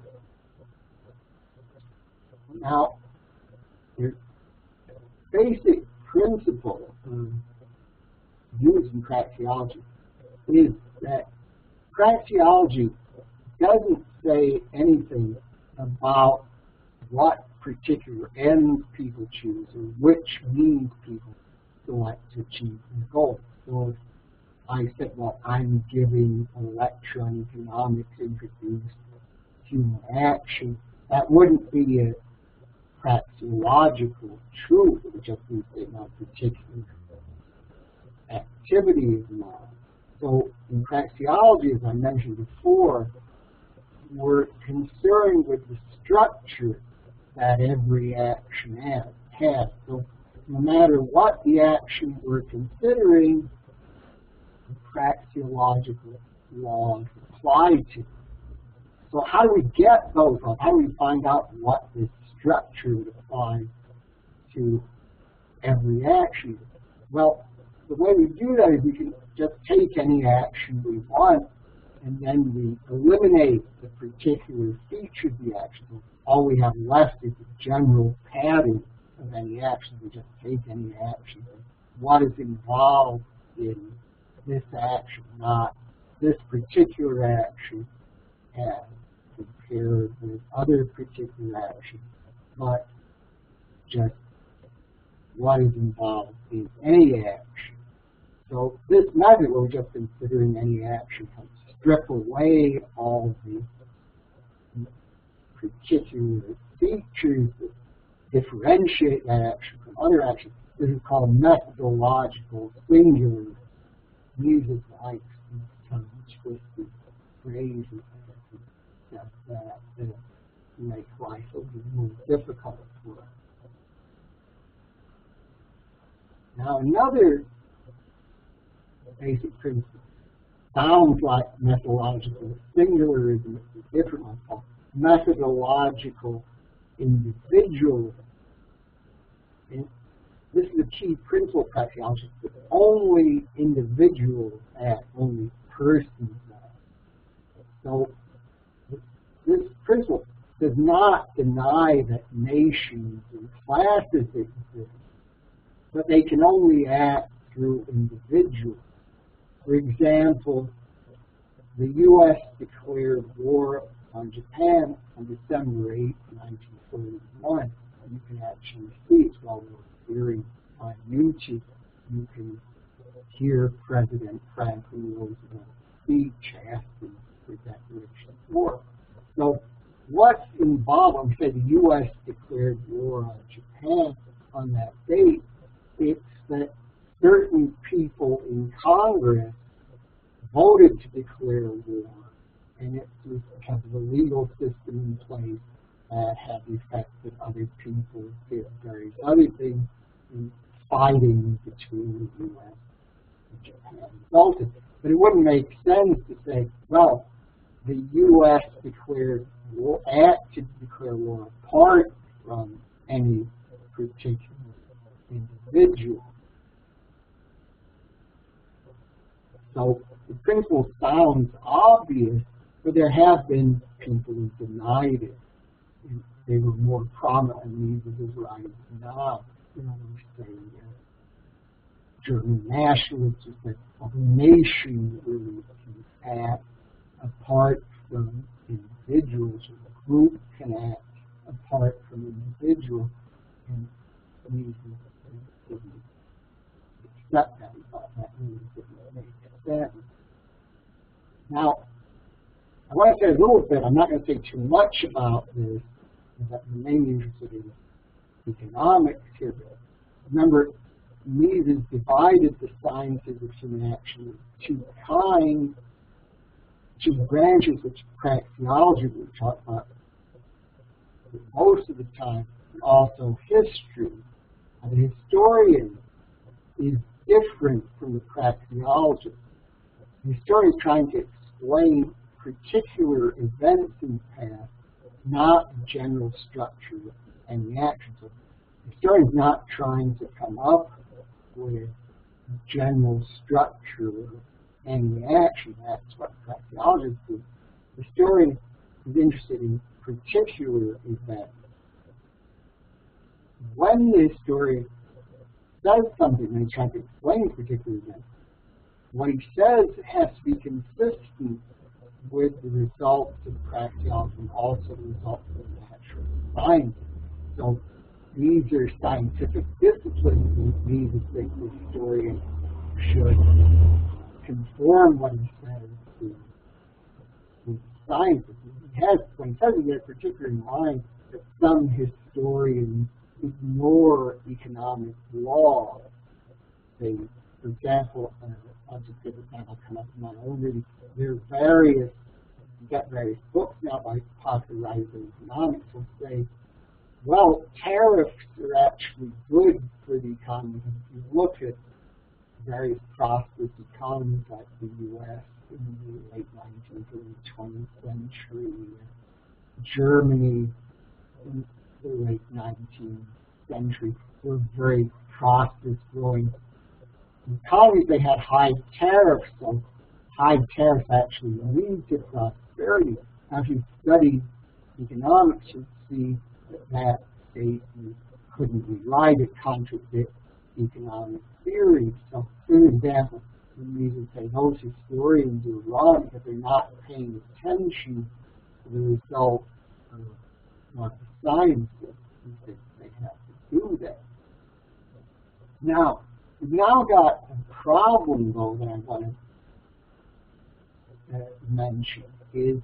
Now, the basic principle of using praxeology is that praxeology doesn't say anything about what particular ends people choose or which means people select to achieve their goals. So if I said, well, I'm giving a lecture on economics introduced human action, that wouldn't be a praxeological truth. It would just be saying a particular activity is not. So in praxeology, as I mentioned before, we're concerned with the structure that every action has. has. So no matter what the action we're considering, the praxeological laws apply to. So how do we get those laws? How do we find out what this structure would apply to every action? Well, the way we do that is we can just take any action we want and then we eliminate the particular feature of the action. So all we have left is the general pattern of any action. We just take any action. What is involved in this action, not this particular action as compared with other particular actions, but just what is involved in any action. So this method, where we're just considering any action, can strip away all the particular features that differentiate that action from other actions. This is called methodological singular. Mises likes these kind of twisted phrases that, that, that make life a little more difficult for us. Now another basic principle sounds like methodological singularism. It's a different one called methodological individualism. And this is a key principle of praxeology, that only individuals act, only persons act. So this principle does not deny that nations and classes exist, but they can only act through individuals. For example, the U S declared war on Japan on December eighth, nineteen forty-one. And you can actually see it while we're hearing on YouTube. You can hear President Franklin Roosevelt's speech asking for declaration of war. So what's involved when we say the U S declared war on Japan on that date? It's that certain people in Congress voted to declare war, and it was because of a legal system in place that had the effect that other people did various other things, and fighting between the U S and Japan resulted. But it wouldn't make sense to say, well, the U S declared war, acted to declare war apart from any particular individual. So the principle sounds obvious, but there have been people who denied it. They were more prominent in these right now. You know, we say uh, German nationalists who said, well, the nation really can act apart from individuals, or the group can act apart from individuals, and we didn't accept that. We thought that really didn't make sense. Now, I want to say a little bit, I'm not going to say too much about this, but I'm mainly interested in economics here. Remember, Mises divided the sciences of human action into two kinds, two branches, which praxeology we talk about most of the time, and also history. And the historian is different from the praxeologist. The historian is trying to explain particular events in the past, not the general structure and the action. So the historian is not trying to come up with general structure of any action. That's what praxeologists do. The historian is interested in particular events. When the historian says something and he's trying to explain a particular event, what he says has to be consistent with the results of praxeology and also the results of natural science. So these are scientific disciplines, and these think the historian should conform what he says to, to science. He has, when he says it, he has particularly in mind that some historians ignore economic law. They, for example, uh, I'll just give an example, come up with my own reading. There are various, you get various books now by popular writers in economics who say, well, tariffs are actually good for the economy. If you look at various prosperous economies like the U S in the late nineteenth, early twentieth century, Germany in the late nineteenth century, were very prosperous, growing economies. They had high tariffs, so high tariffs actually lead to prosperity. Now, if you study economics, you see that that statement couldn't be right. It contradicts economic theory. So, for example, we would say those historians are wrong because they're not paying attention to the results of what the science is. They, they have to do that. Now, we've now got a problem, though, that I want to uh, mention, is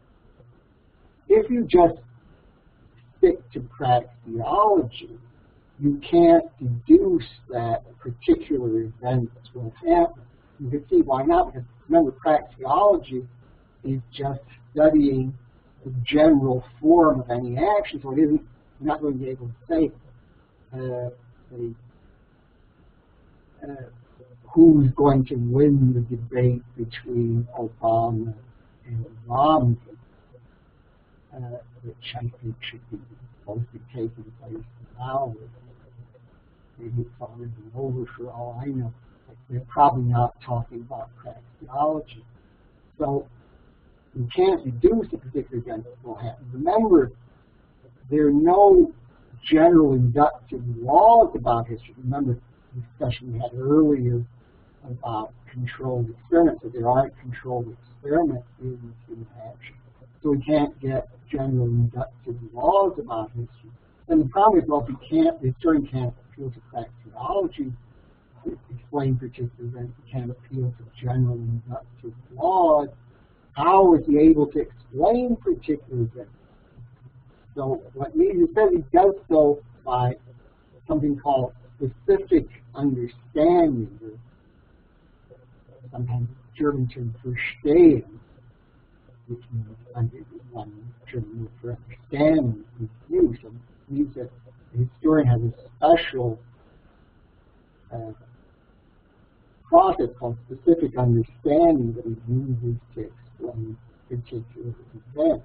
if you just stick to praxeology, you can't deduce that particular events will happen. You can see why not, because remember, praxeology is just studying the general form of any action, so it isn't, you're not going to be able to say, uh, say uh, who's going to win the debate between Obama and Romney, uh, which I think should be supposed to be taking place now. Maybe it's already over for all I know. They're probably not talking about praxeology. So you can't deduce a particular event that will happen. Remember, there are no general inductive laws about history. Remember the discussion we had earlier about controlled experiments, that there aren't controlled experiments in human action. So we can't get general inductive laws about history. And the problem is, well, if you can't, the historian can't appeal to praxeology to explain particular events, you can't appeal to general inductive laws, how is he able to explain particular events? So what Mises says, he does so by something called specific understanding, or sometimes German term verstehen, which means under one German word for understanding is used. So it means that the historian has a special uh, process called specific understanding that he uses to explain particular events.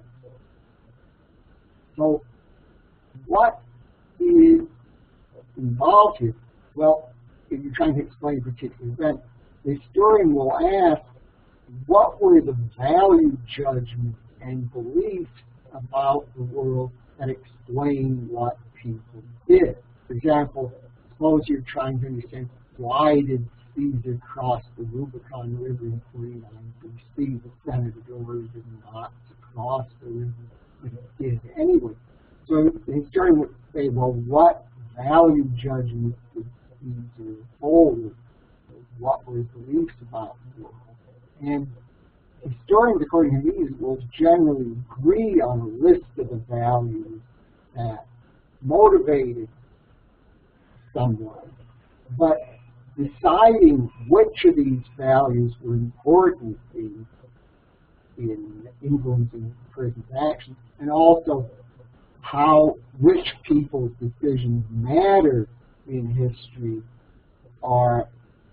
So what is involved here? Well, if you're trying to explain a particular event, the historian will ask, what were the value judgments and beliefs about the world that explain what people did? For example, suppose you're trying to understand, why did Caesar cross the Rubicon River in forty-nine B C? The Senate ordered him not to cross the river, but he did anyway. So the historian would say, well, what value judgments did Caesar hold? What were his beliefs about the world? And historians, according to these, will generally agree on a list of the values that motivated someone. But deciding which of these values were important in, in influencing a person's actions, and also how which people's decisions matter in history, are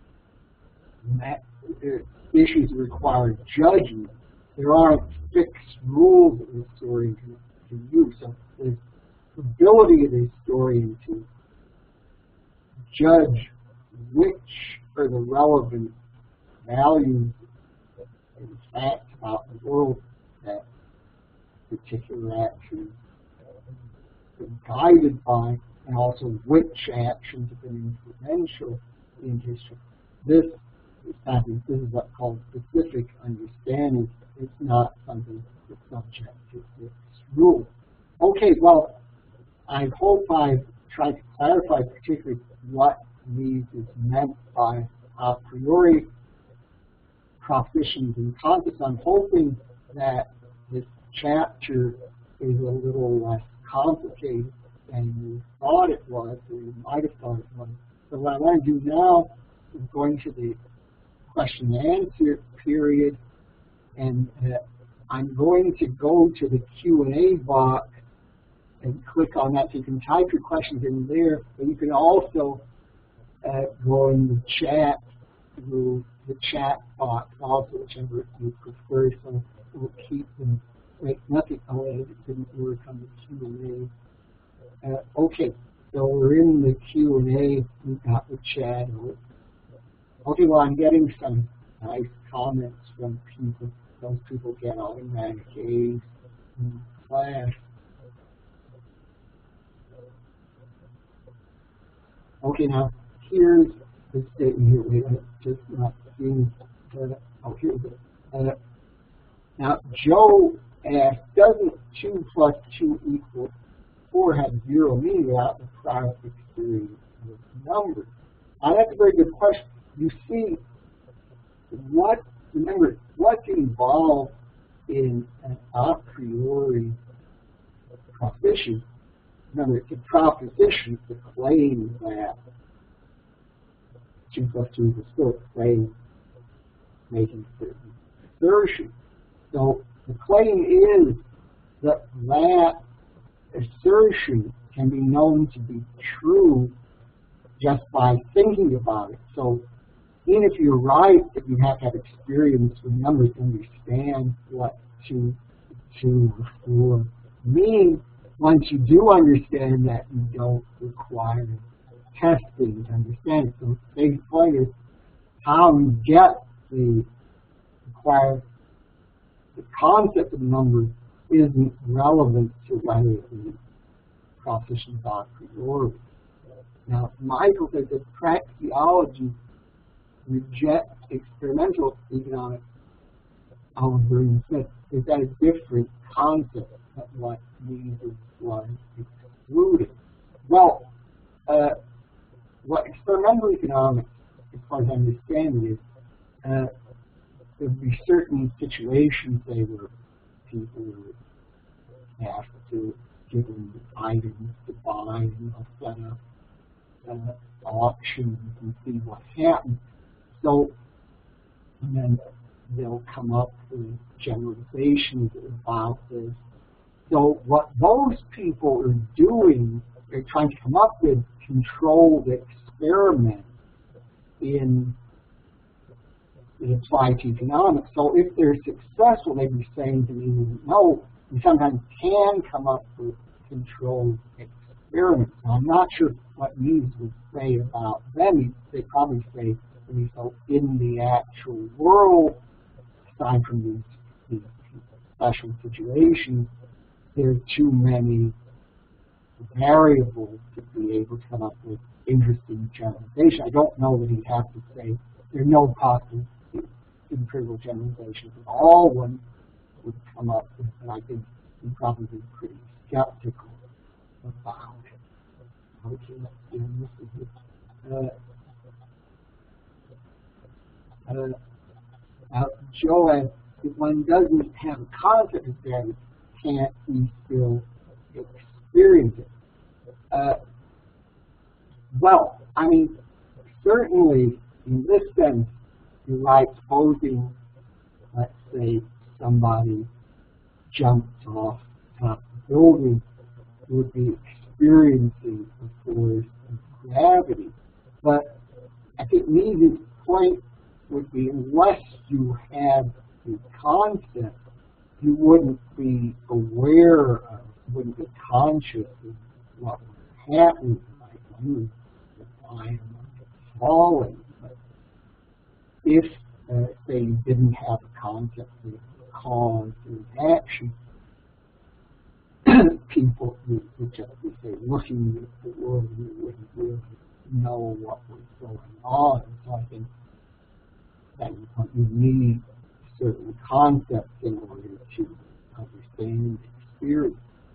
issues that require judgment. There aren't fixed rules that the historian can, can use. So the ability of the historian to judge which for the relevant values and facts about the world that particular actions have been guided by, and also which actions have been influential in history. This is something, this is what's called specific understanding. It's not something that's subject to this rule. Okay, well, I hope I've tried to clarify particularly what Mises is meant by a priori propositions and concepts. I'm hoping that this chapter is a little less complicated than you thought it was, or you might have thought it was. So what I want to do now is going to the question and answer period, and uh, I'm going to go to the Q and A box and click on that. So you can type your questions in there, but you can also uh, go in the chat through the chat box also, whichever you prefer. So we'll keep them. Wait, nothing. Oh, it didn't work on the Q and A. Uh, okay, so we're in the Q and A. We've got the chat. Okay, well, I'm getting some nice comments from people. Those people get automatic A's in class. Okay, now here's the statement here. Wait, I'm just not seeing. Uh, oh, here it is. Uh, now, Joe asked, doesn't two plus two equal four have zero meaning without the product experience of numbers? Now, that's a very good question. You see, what, remember, what's involved in an a priori proposition? Remember, it's a proposition, it's a claim that two plus two is still a claim making certain assertion. So the claim is that that assertion can be known to be true just by thinking about it. So even if you're right that you have to have experience with numbers to understand what two, two, four mean, once you do understand that, you don't require testing to understand it. So the big point is how you get the required, the concept of numbers isn't relevant to whether the proposition is a priori. Now, Michael says that praxeology rejects experimental economics. Albert Smith is that a different concept of what Mises was excluding? Well, uh, what experimental economics, as far as I understand it, is uh, there would be certain situations they were people were asked to give them items to buy, and they'll set up uh, auctions and see what happens. So, and then they'll come up with generalizations about this. So what those people are doing, they're trying to come up with controlled experiments in the applied to economics. So if they're successful, they'd be saying to me, no, we sometimes can come up with controlled experiments. Now, I'm not sure what Mises would say about them. They'd probably say, so in the actual world, aside from these, these special situations, there are too many variables to be able to come up with interesting generalization. I don't know that he'd have to say there are no possible empirical generalizations at all one would come up with, and I think he'd probably be pretty skeptical about it. Okay, and this is it. Uh, uh, uh, Joe asked, if one doesn't have a concept of that, can't we still experience it? Uh, well, I mean, certainly in this sense, you're right. Supposing, let's say, somebody jumped off the top of the building, would be experiencing the force of gravity. But I think Mises' point would be, unless you had the concept, you wouldn't be aware of, wouldn't be conscious of what was happening. Like you, the flying, falling. But if, uh, say, you didn't have a concept of cause and action, people would, would just be, say, looking at the world and wouldn't really know what was going on. So I think that you need certain concepts in order to understand experience.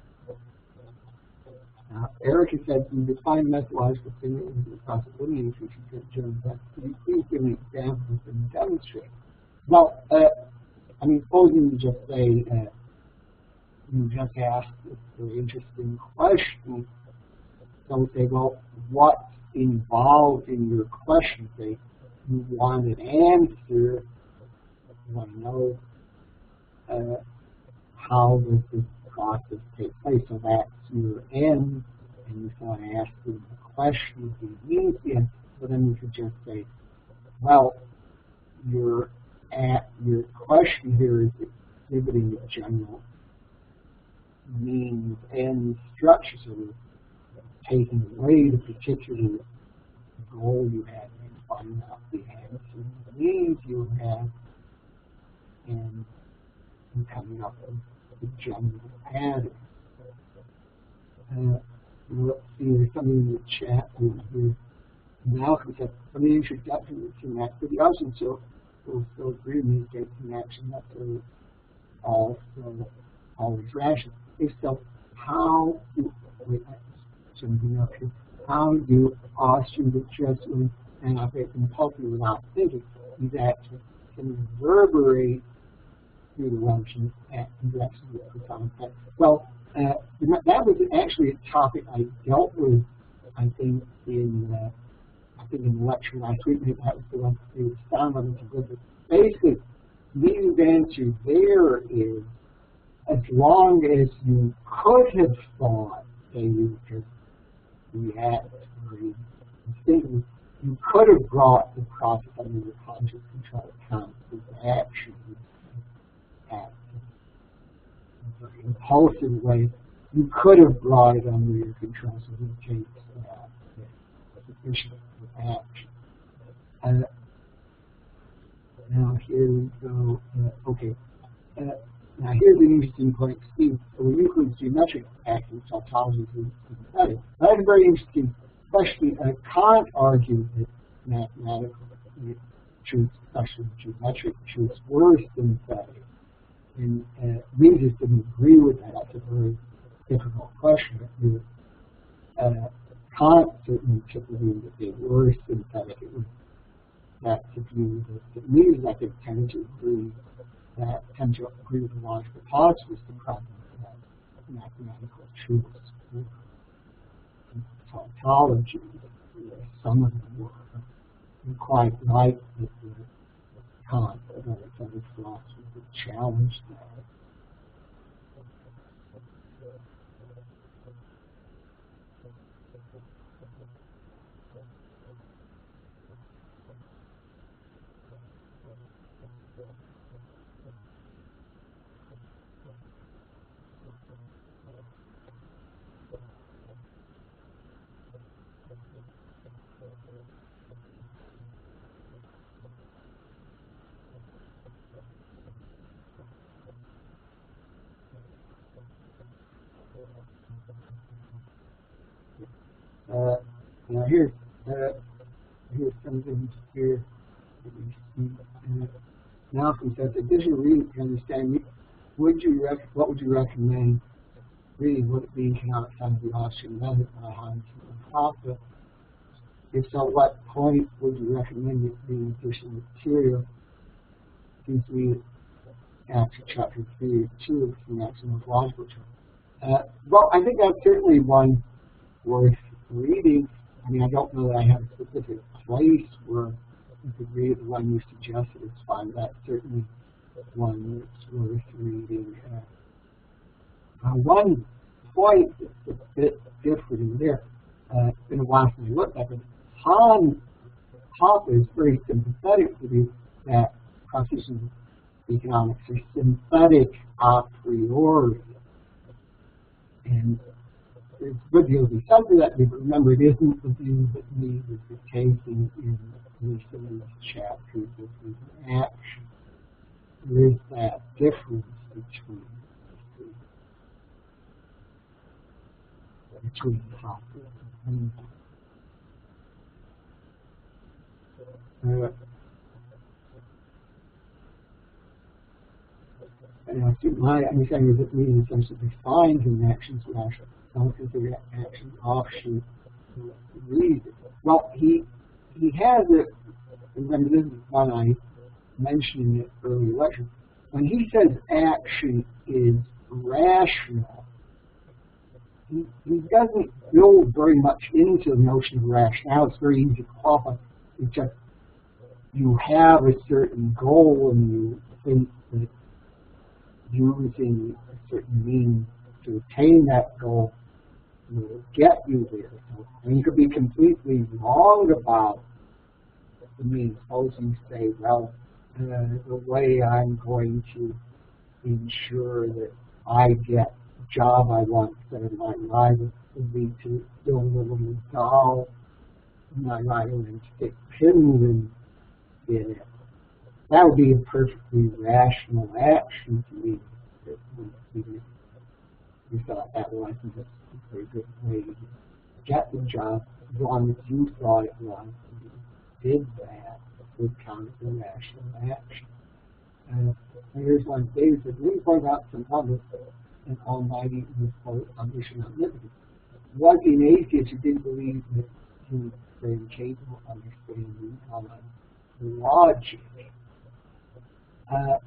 Now, Erica said, you define methodological thinking as a possibility in future terms. Can you please give an example and demonstrate? Well, uh, I mean, supposing you just say, uh, you just asked a very interesting question. So we say, well, what's involved in your question? Say, you want an answer. You want to know uh, how does this process take place. So that's your end, and you want to ask them the question if you mean the end. So then you could just say, well, your at your question here is exhibiting a general means and structure, so we're taking away the particular goal you had and finding out the answer, the means you have, and, and coming up with the general pattern. Uh, let's see, there's something in the chat room here. Malcolm said, from the introduction to that, but the option still will still agree with me that connection, that's all always rational. If so, how do, wait, something up here, how do Austrian Jesuits and operate impulsively without thinking? These actions can reverberate through the functions at direction of the profound effect. Well, uh, that was actually a topic I dealt with, I think, in uh, I think in the lecture last week. Maybe that was the one that was found on the good. Basically, the answer there is, as long as you could have thought that you could react or instinctively, you could have brought the process under your conscious control account with action, act in a very impulsive way. You could have brought it under your control, so it takes uh, sufficient action. Uh, now here we go. Uh, okay. Uh, Now here's an interesting point, Steve. So we include geometric actions, tautologies, and synthetic. That's a very interesting question. Uh, Kant argued that mathematical truths, especially geometric truths, were synthetic. And uh, Mises didn't agree with that. That's a very difficult question. Uh, Kant certainly took the view that they were synthetic. It was that's the view that, that Mises, I think, tended to agree that tend to agree with the logical positives, the problem that mathematical truths were tautology. Some of them were quite right that the Kant and other philosophers would challenge that. Uh, now here's uh, here's something here that we see. Uh, Malcolm says, additional reading to understand, would you rec what would you recommend reading? Would it be economic science of the Austrian method by Hans and Hoppe? If so, what point would you recommend it reading additional material? Seems to be after chapter three or two from Maximum Logical Term. Uh, well, I think that's certainly one worth reading. I mean, I don't know that I have a specific place where you could read the one you suggested. It's fine. That's certainly one that's worth reading. Uh, uh, one point that's a bit different in there. Uh, it's been a while since I looked at it. Hans Hoppe is very sympathetic to the that propositions of economics are synthetic a priori. And it's good to be something that, but remember, it isn't the view that me was taking in these chapters. This is an action. There is that difference between between topics and uh, and I think my understanding is that meaning essentially defines an action's rational. Don't consider action offshoot reason. Well, he he has it. Remember, this is one I mentioned in the earlier lecture. When he says action is rational, he, he doesn't go very much into the notion of rationality. It's very easy to qualify. It's just you have a certain goal and you think that using a certain means to attain that goal will get you there. So, and you could be completely wrong about the means. Suppose you say, well, uh, the way I'm going to ensure that I get the job I want instead of my rival would be to build a little doll my rival and stick pins in, in it. That would be a perfectly rational action to me. You thought that wasn't a very good way to get the job, as long as you thought it was. You did that, it would count as a rational action. Uh, and here's one David said, we point out some others in Almighty and quote, omniscient, omnipotent. Was an atheist who didn't believe that he was very capable of understanding um, logic. Uh,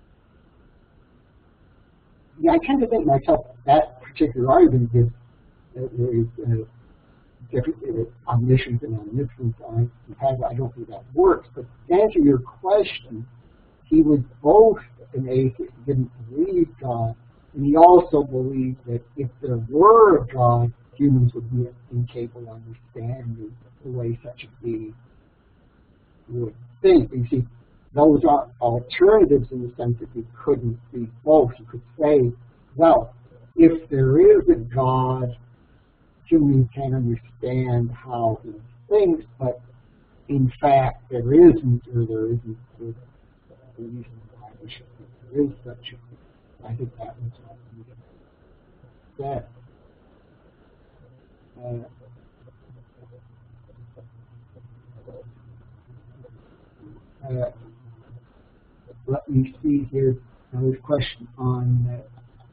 Yeah, I tend to think myself that particular argument is uh, there is uh, different uh, omniscience and omnipotence. I, I don't think that works. But to answer your question, he was both an atheist, he didn't believe God, and he also believed that if there were a God, humans would be incapable of understanding the way such a being would think. You see, those are alternatives in the sense that you couldn't be both. You could say, well, if there is a God, humans can understand how he thinks, but in fact there isn't, or there isn't a reason why we should think there is such a thing. I think that was what he said. Uh, uh, let me see here. Another question on uh,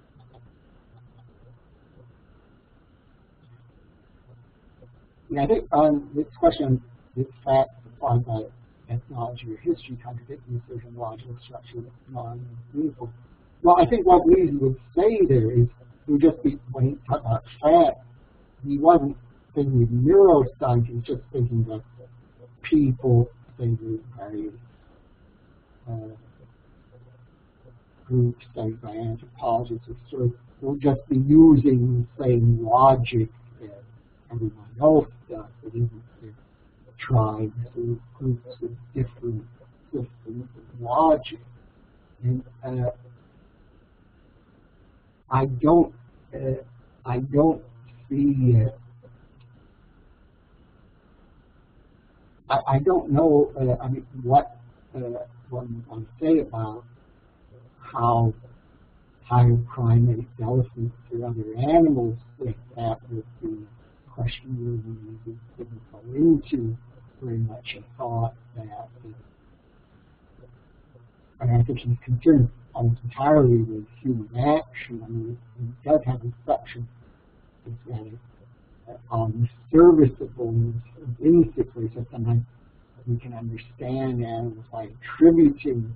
yeah, I think on this question, this fact applied by ethnology or history contradicting the certain logical structure of non-meaningful. Well, I think what Weasley would say there is, he would just be, when he talked about fact, he wasn't thinking of neuroscience, he was just thinking that people thinking various uh, groups studied by anthropologists or sort of will just be using the same logic as everyone else does. It isn't their tribes or groups with different systems of logic. And uh, I don't, uh, I don't see. Uh, I, I don't know. Uh, I mean, what uh, one can say about how higher primate elephants or other animals think that would be a question we didn't go into very much. He thought that, and I think he's concerned almost entirely with human action. I mean, he does have a section on the serviceableness of insects, where he says sometimes we can understand animals by attributing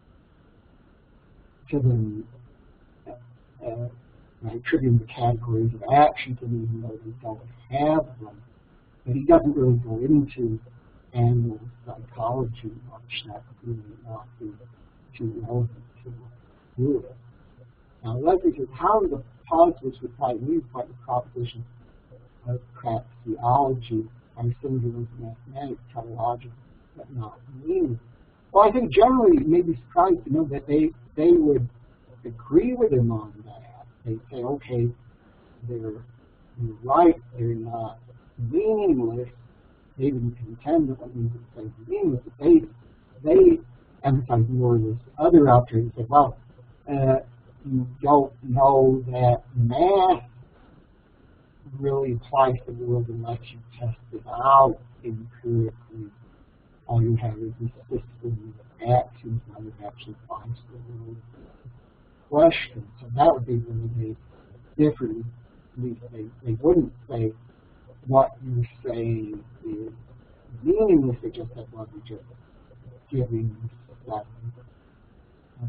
to them, uh, uh, by attributing the categories of action to them, even though they don't have them. But he doesn't really go into animal psychology much. That would really not be too relevant to do it. Now, Leslie says, how do the positives reply to these part of the proposition of praxeology are singular mathematics, teleological, but not meaning? Well, I think generally you may be surprised to know that they, they would agree with him on that. They say, okay, there you're right, they're not meaningless. They didn't contend that what music plays is meaningless, but they, they emphasize more this other outcome and say, well, uh, you don't know that math really applies to the world unless you test it out empirically. All you have is a system of actions, and it actually applies to the world question. So that would be where they differ. At least they, they wouldn't say what you're saying is meaningless. They just said, well, you're just giving stuff um,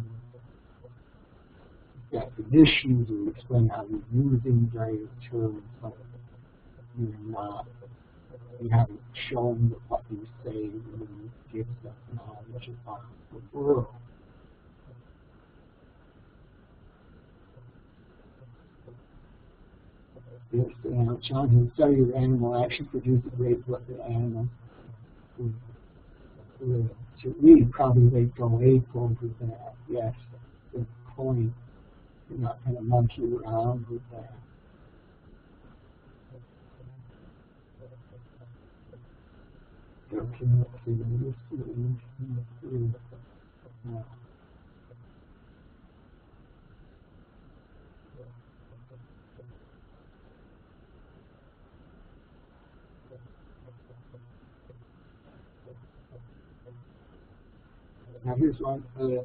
definitions or explain how you're using various terms, but you're not, you haven't shown that what you say really gives us knowledge about the world. Yes, uh, John, who studied of animal action produced a great book that animals would, would, to read. Probably they'd go ape over that. Yes, good point. You're not going to monkey around with that. Okay, let's see. Let's see. Let's see. Yeah. Now here's one. Uh,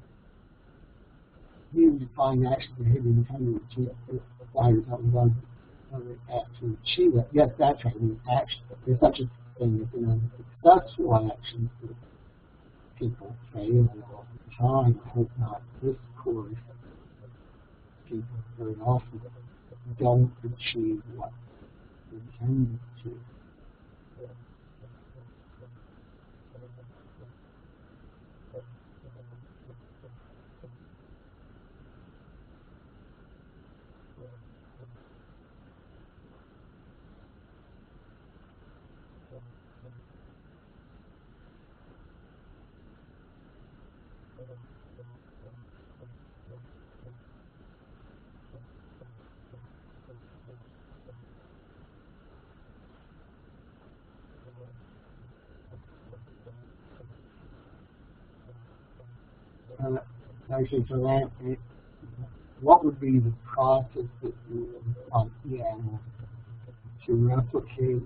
you define action behavior in kind of achieve desires that we want to actually achieve it. Yes, that's right. I mean, action. There's such a thing as an unsuccessful action that people fail all the time. I hope not this course. People very often don't achieve what they intended to. Uh, actually, so that, it, what would be the process that you would want the animal to replicate?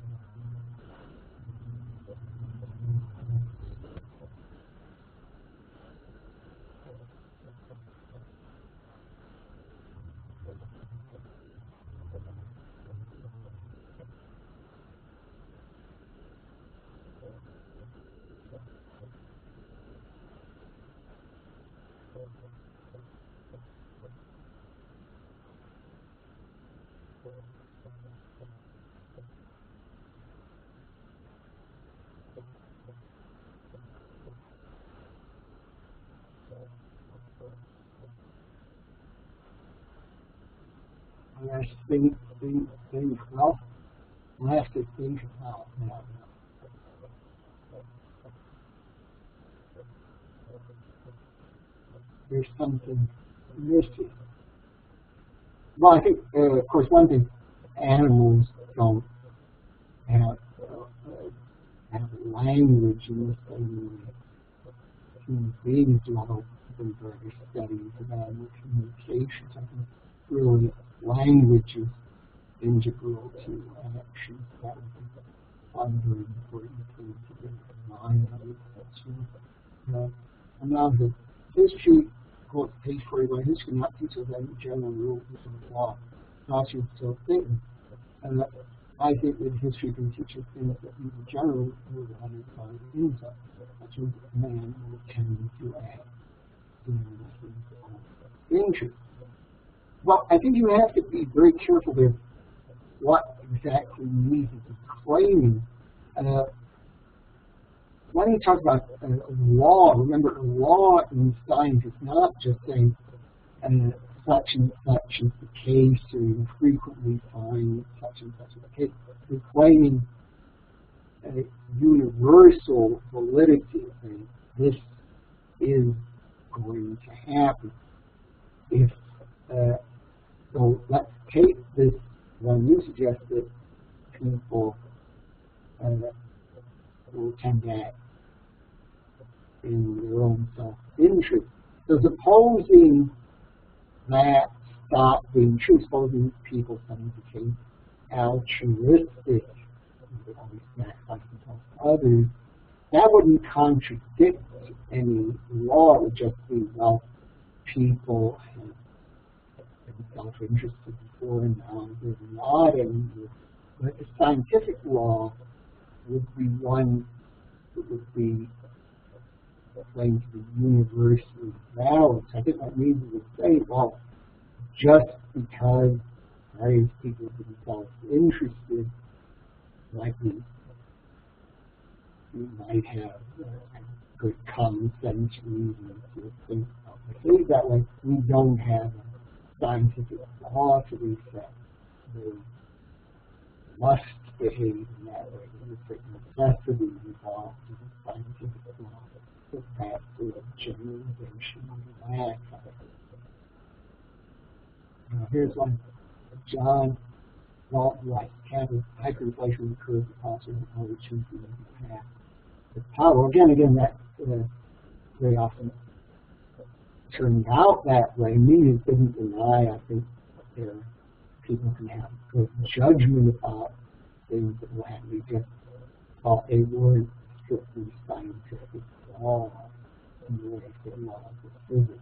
I have to think, think, think, well, I have to think about that. There's something missing. Well, I think, uh, of course, one thing, animals don't have, uh, have language in the same way human beings do, although there are various studies of animal communications. I think really language is integral to action. That would be one very important thing to bear in mind. I think that's true. Uh, and now the history, quote, page forty-one, history not teach us any general rules of the law. Not you still thinking. And uh, I think that history can teach us things that in general will identify inside, such as man will tend to act in his interest. Well, I think you have to be very careful there what exactly means is claiming. Uh, when you talk about uh, law, remember, law in science is not just saying uh, such and such is the case, or you frequently find such and such is the case. You're claiming a universal validity of saying this is going to happen. If uh, so, let's take this when you suggest that people uh, will tend to act in their own self-interest. So supposing that stopped being true, supposing people suddenly became altruistic, always sacrificing themselves to others, that wouldn't contradict any law. It would just be, well, people have been self-interested before and now they're not anymore. But the scientific law would be one that would be claimed to be universally valid. I think what Mises would say, well, just because various people have been self-interested, like we, we might have uh, good common sense reasons to think about behave that way, we don't have a scientific law to the effect they must behave in that way. There's a certain necessity involved in the scientific law. So that's a generalization of that. Now, here's one. John Dalton White, Campbell, hyperinflation occurs because of how we choose to path. The power, again, again, that uh, very often turned out that way. Mises didn't deny, I think, that there people can have good judgment about things that will happen. We just thought they weren't strictly scientific laws in the way they laws of physics.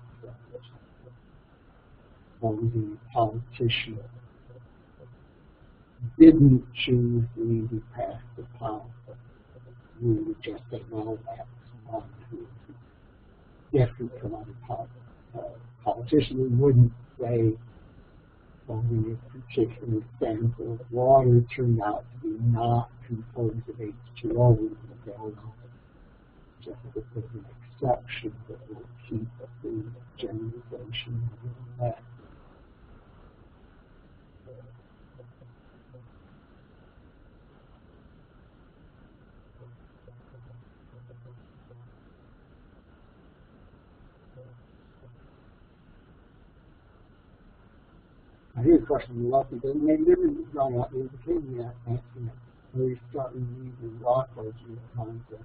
Supposing a politician didn't choose the easy path to power, we would just say, well, that's one who is different from other pol uh, politicians. We wouldn't say, well, when a particular sample of water turned out to be not composed of H two O, we would say, oh, no, just as an exception that will keep the generalization of that. Now, here's a question from Lucky, but maybe they were drawn out the implication that answering it. Where you start with the Rockwell's concept.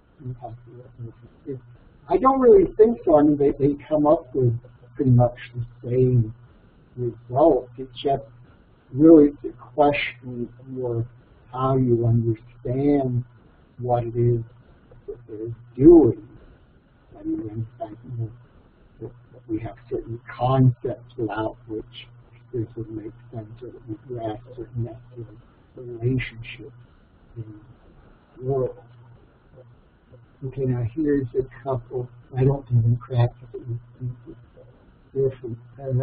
I don't really think so. I mean, they, they come up with pretty much the same results. It's just really the question for how you understand what it is that they're doing. I mean, in fact, you know, that, that we have certain concepts without which this would make sense, or that we grasp certain necessary relationships in the world. Okay, now here's a couple. I don't think in practice it would be different. Uh,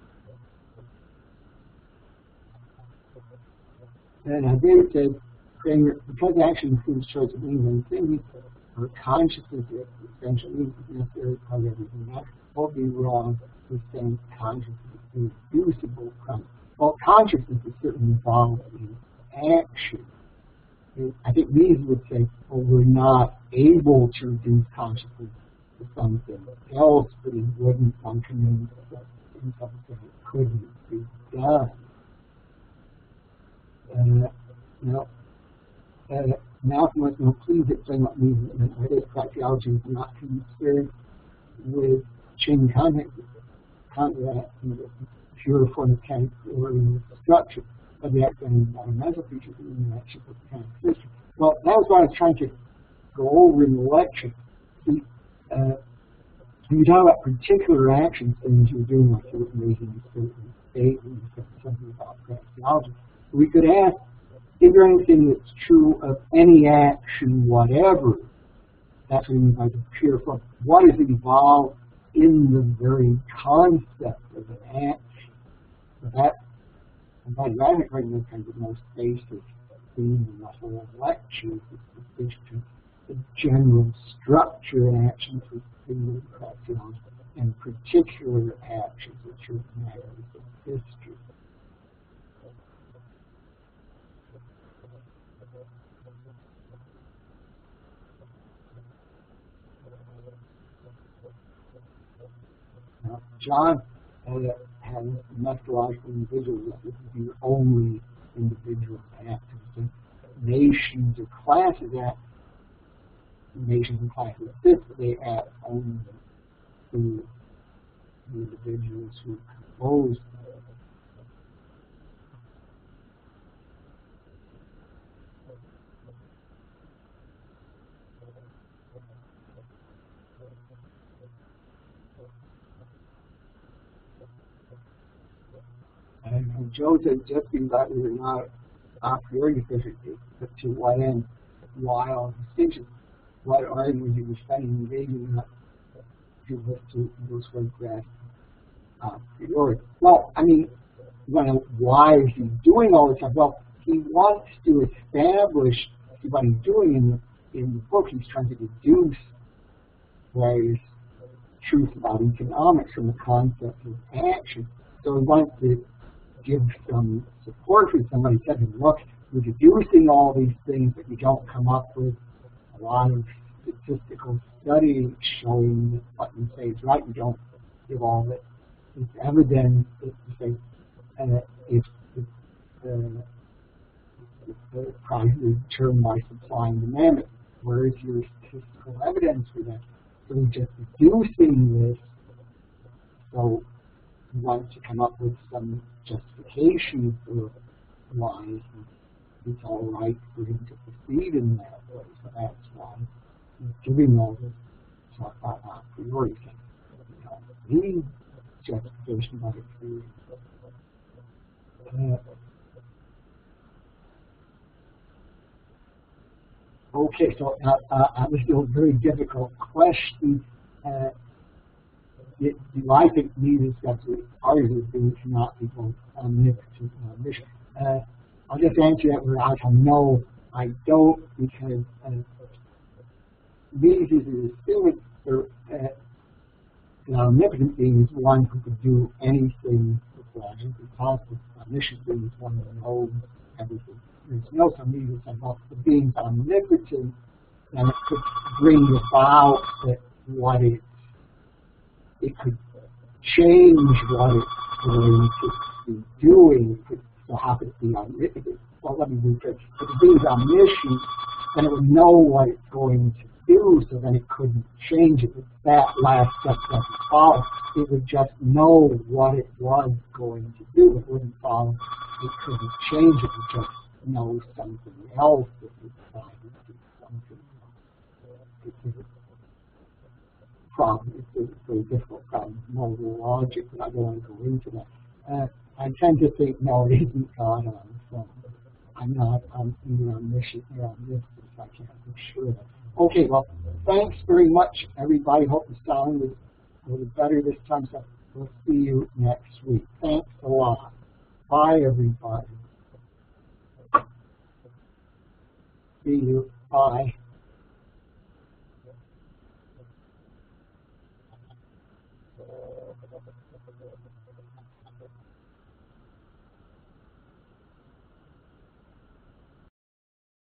and I did say, Kramer, because action includes choice of means and things, or consciousness is essential means is necessary part of everything. That won't be wrong with saying consciousness is reducible from. Well, consciousness is certainly involved in action. I think Mises would say, well, we're not able to reduce consciousness to something else, but it wouldn't function in something that couldn't be done. Uh, now, uh, Malcolm was no, please explain what Mises meant. I think praxeology is not concerned with chain contact, contact in the pure form of category structure of the environmental features in the interaction with the kind of system. Well, that was what I was trying to go over in the lecture. See, uh, when you talk about particular actions, things you're doing, like you're making a certain statement, something about praxeology, we could ask, is there anything that's true of any action, whatever? That's what we mean by the pure form. What is involved in the very concept of an action? So that, and by the way, I think right now kind of the most basic theme in the whole lecture is the general structure and actions with singular praxeology and particular actions which are matters of history. Now, John uh, has methodological individuals that would be only individual actors. And nations or classes act, nations and classes exist, but they act only to the individuals who compose them. And Joe said just because we are not a priori deficient, but to what end? While distinction, what arguments you were studying engaging in to look to those photographs a priori? Well, I mean, when, why is he doing all this stuff? Well, he wants to establish what he's doing in the, in the book. He's trying to deduce various truths about economics from the concept of action. So he wants to give some support for somebody saying, look, you're deducing all these things, but you don't come up with a lot of statistical study showing that what you say is right. You don't give all the evidence that you say uh, if the, if the price is determined by supply and demand. Where is your statistical evidence for that? So you're just deducing this. So you want to come up with some justification for why it's all right for him to proceed in that way. So that's why he's giving all this talk about a priori thing. You don't need justification by a priori. Uh, okay, so uh, uh, that was still a very difficult question. Uh, It, do I think neither sexually are the things cannot be both omnipotent and omniscient? Uh, I'll just answer that without a no, I don't, because uh, these is still uh, an omnipotent being is one who could do anything with logic. Because the omniscient being is one who knows everything. There's no some neither said, well, the being's omnipotent, then it could bring about that what it it could change what it's going to be doing. It could, so how could it be omnipotent? Well, let me rephrase. If the being's omniscient, then it would know what it's going to do, so then it couldn't change it. If that last step doesn't follow, it would just know what it was going to do. It wouldn't follow. It couldn't change it. It would just know something else if it decided to do something else. It's a problem. It's a very difficult problem. Modal logic, but I don't want to go into that. Uh, I tend to think, no, it isn't God on the phone. I'm not, I'm either omniscient or omniscient, I can't be sure of that. Okay, well, thanks very much, everybody. Hope the sound was a little better this time, so we'll see you next week. Thanks a lot. Bye, everybody. See you. Bye.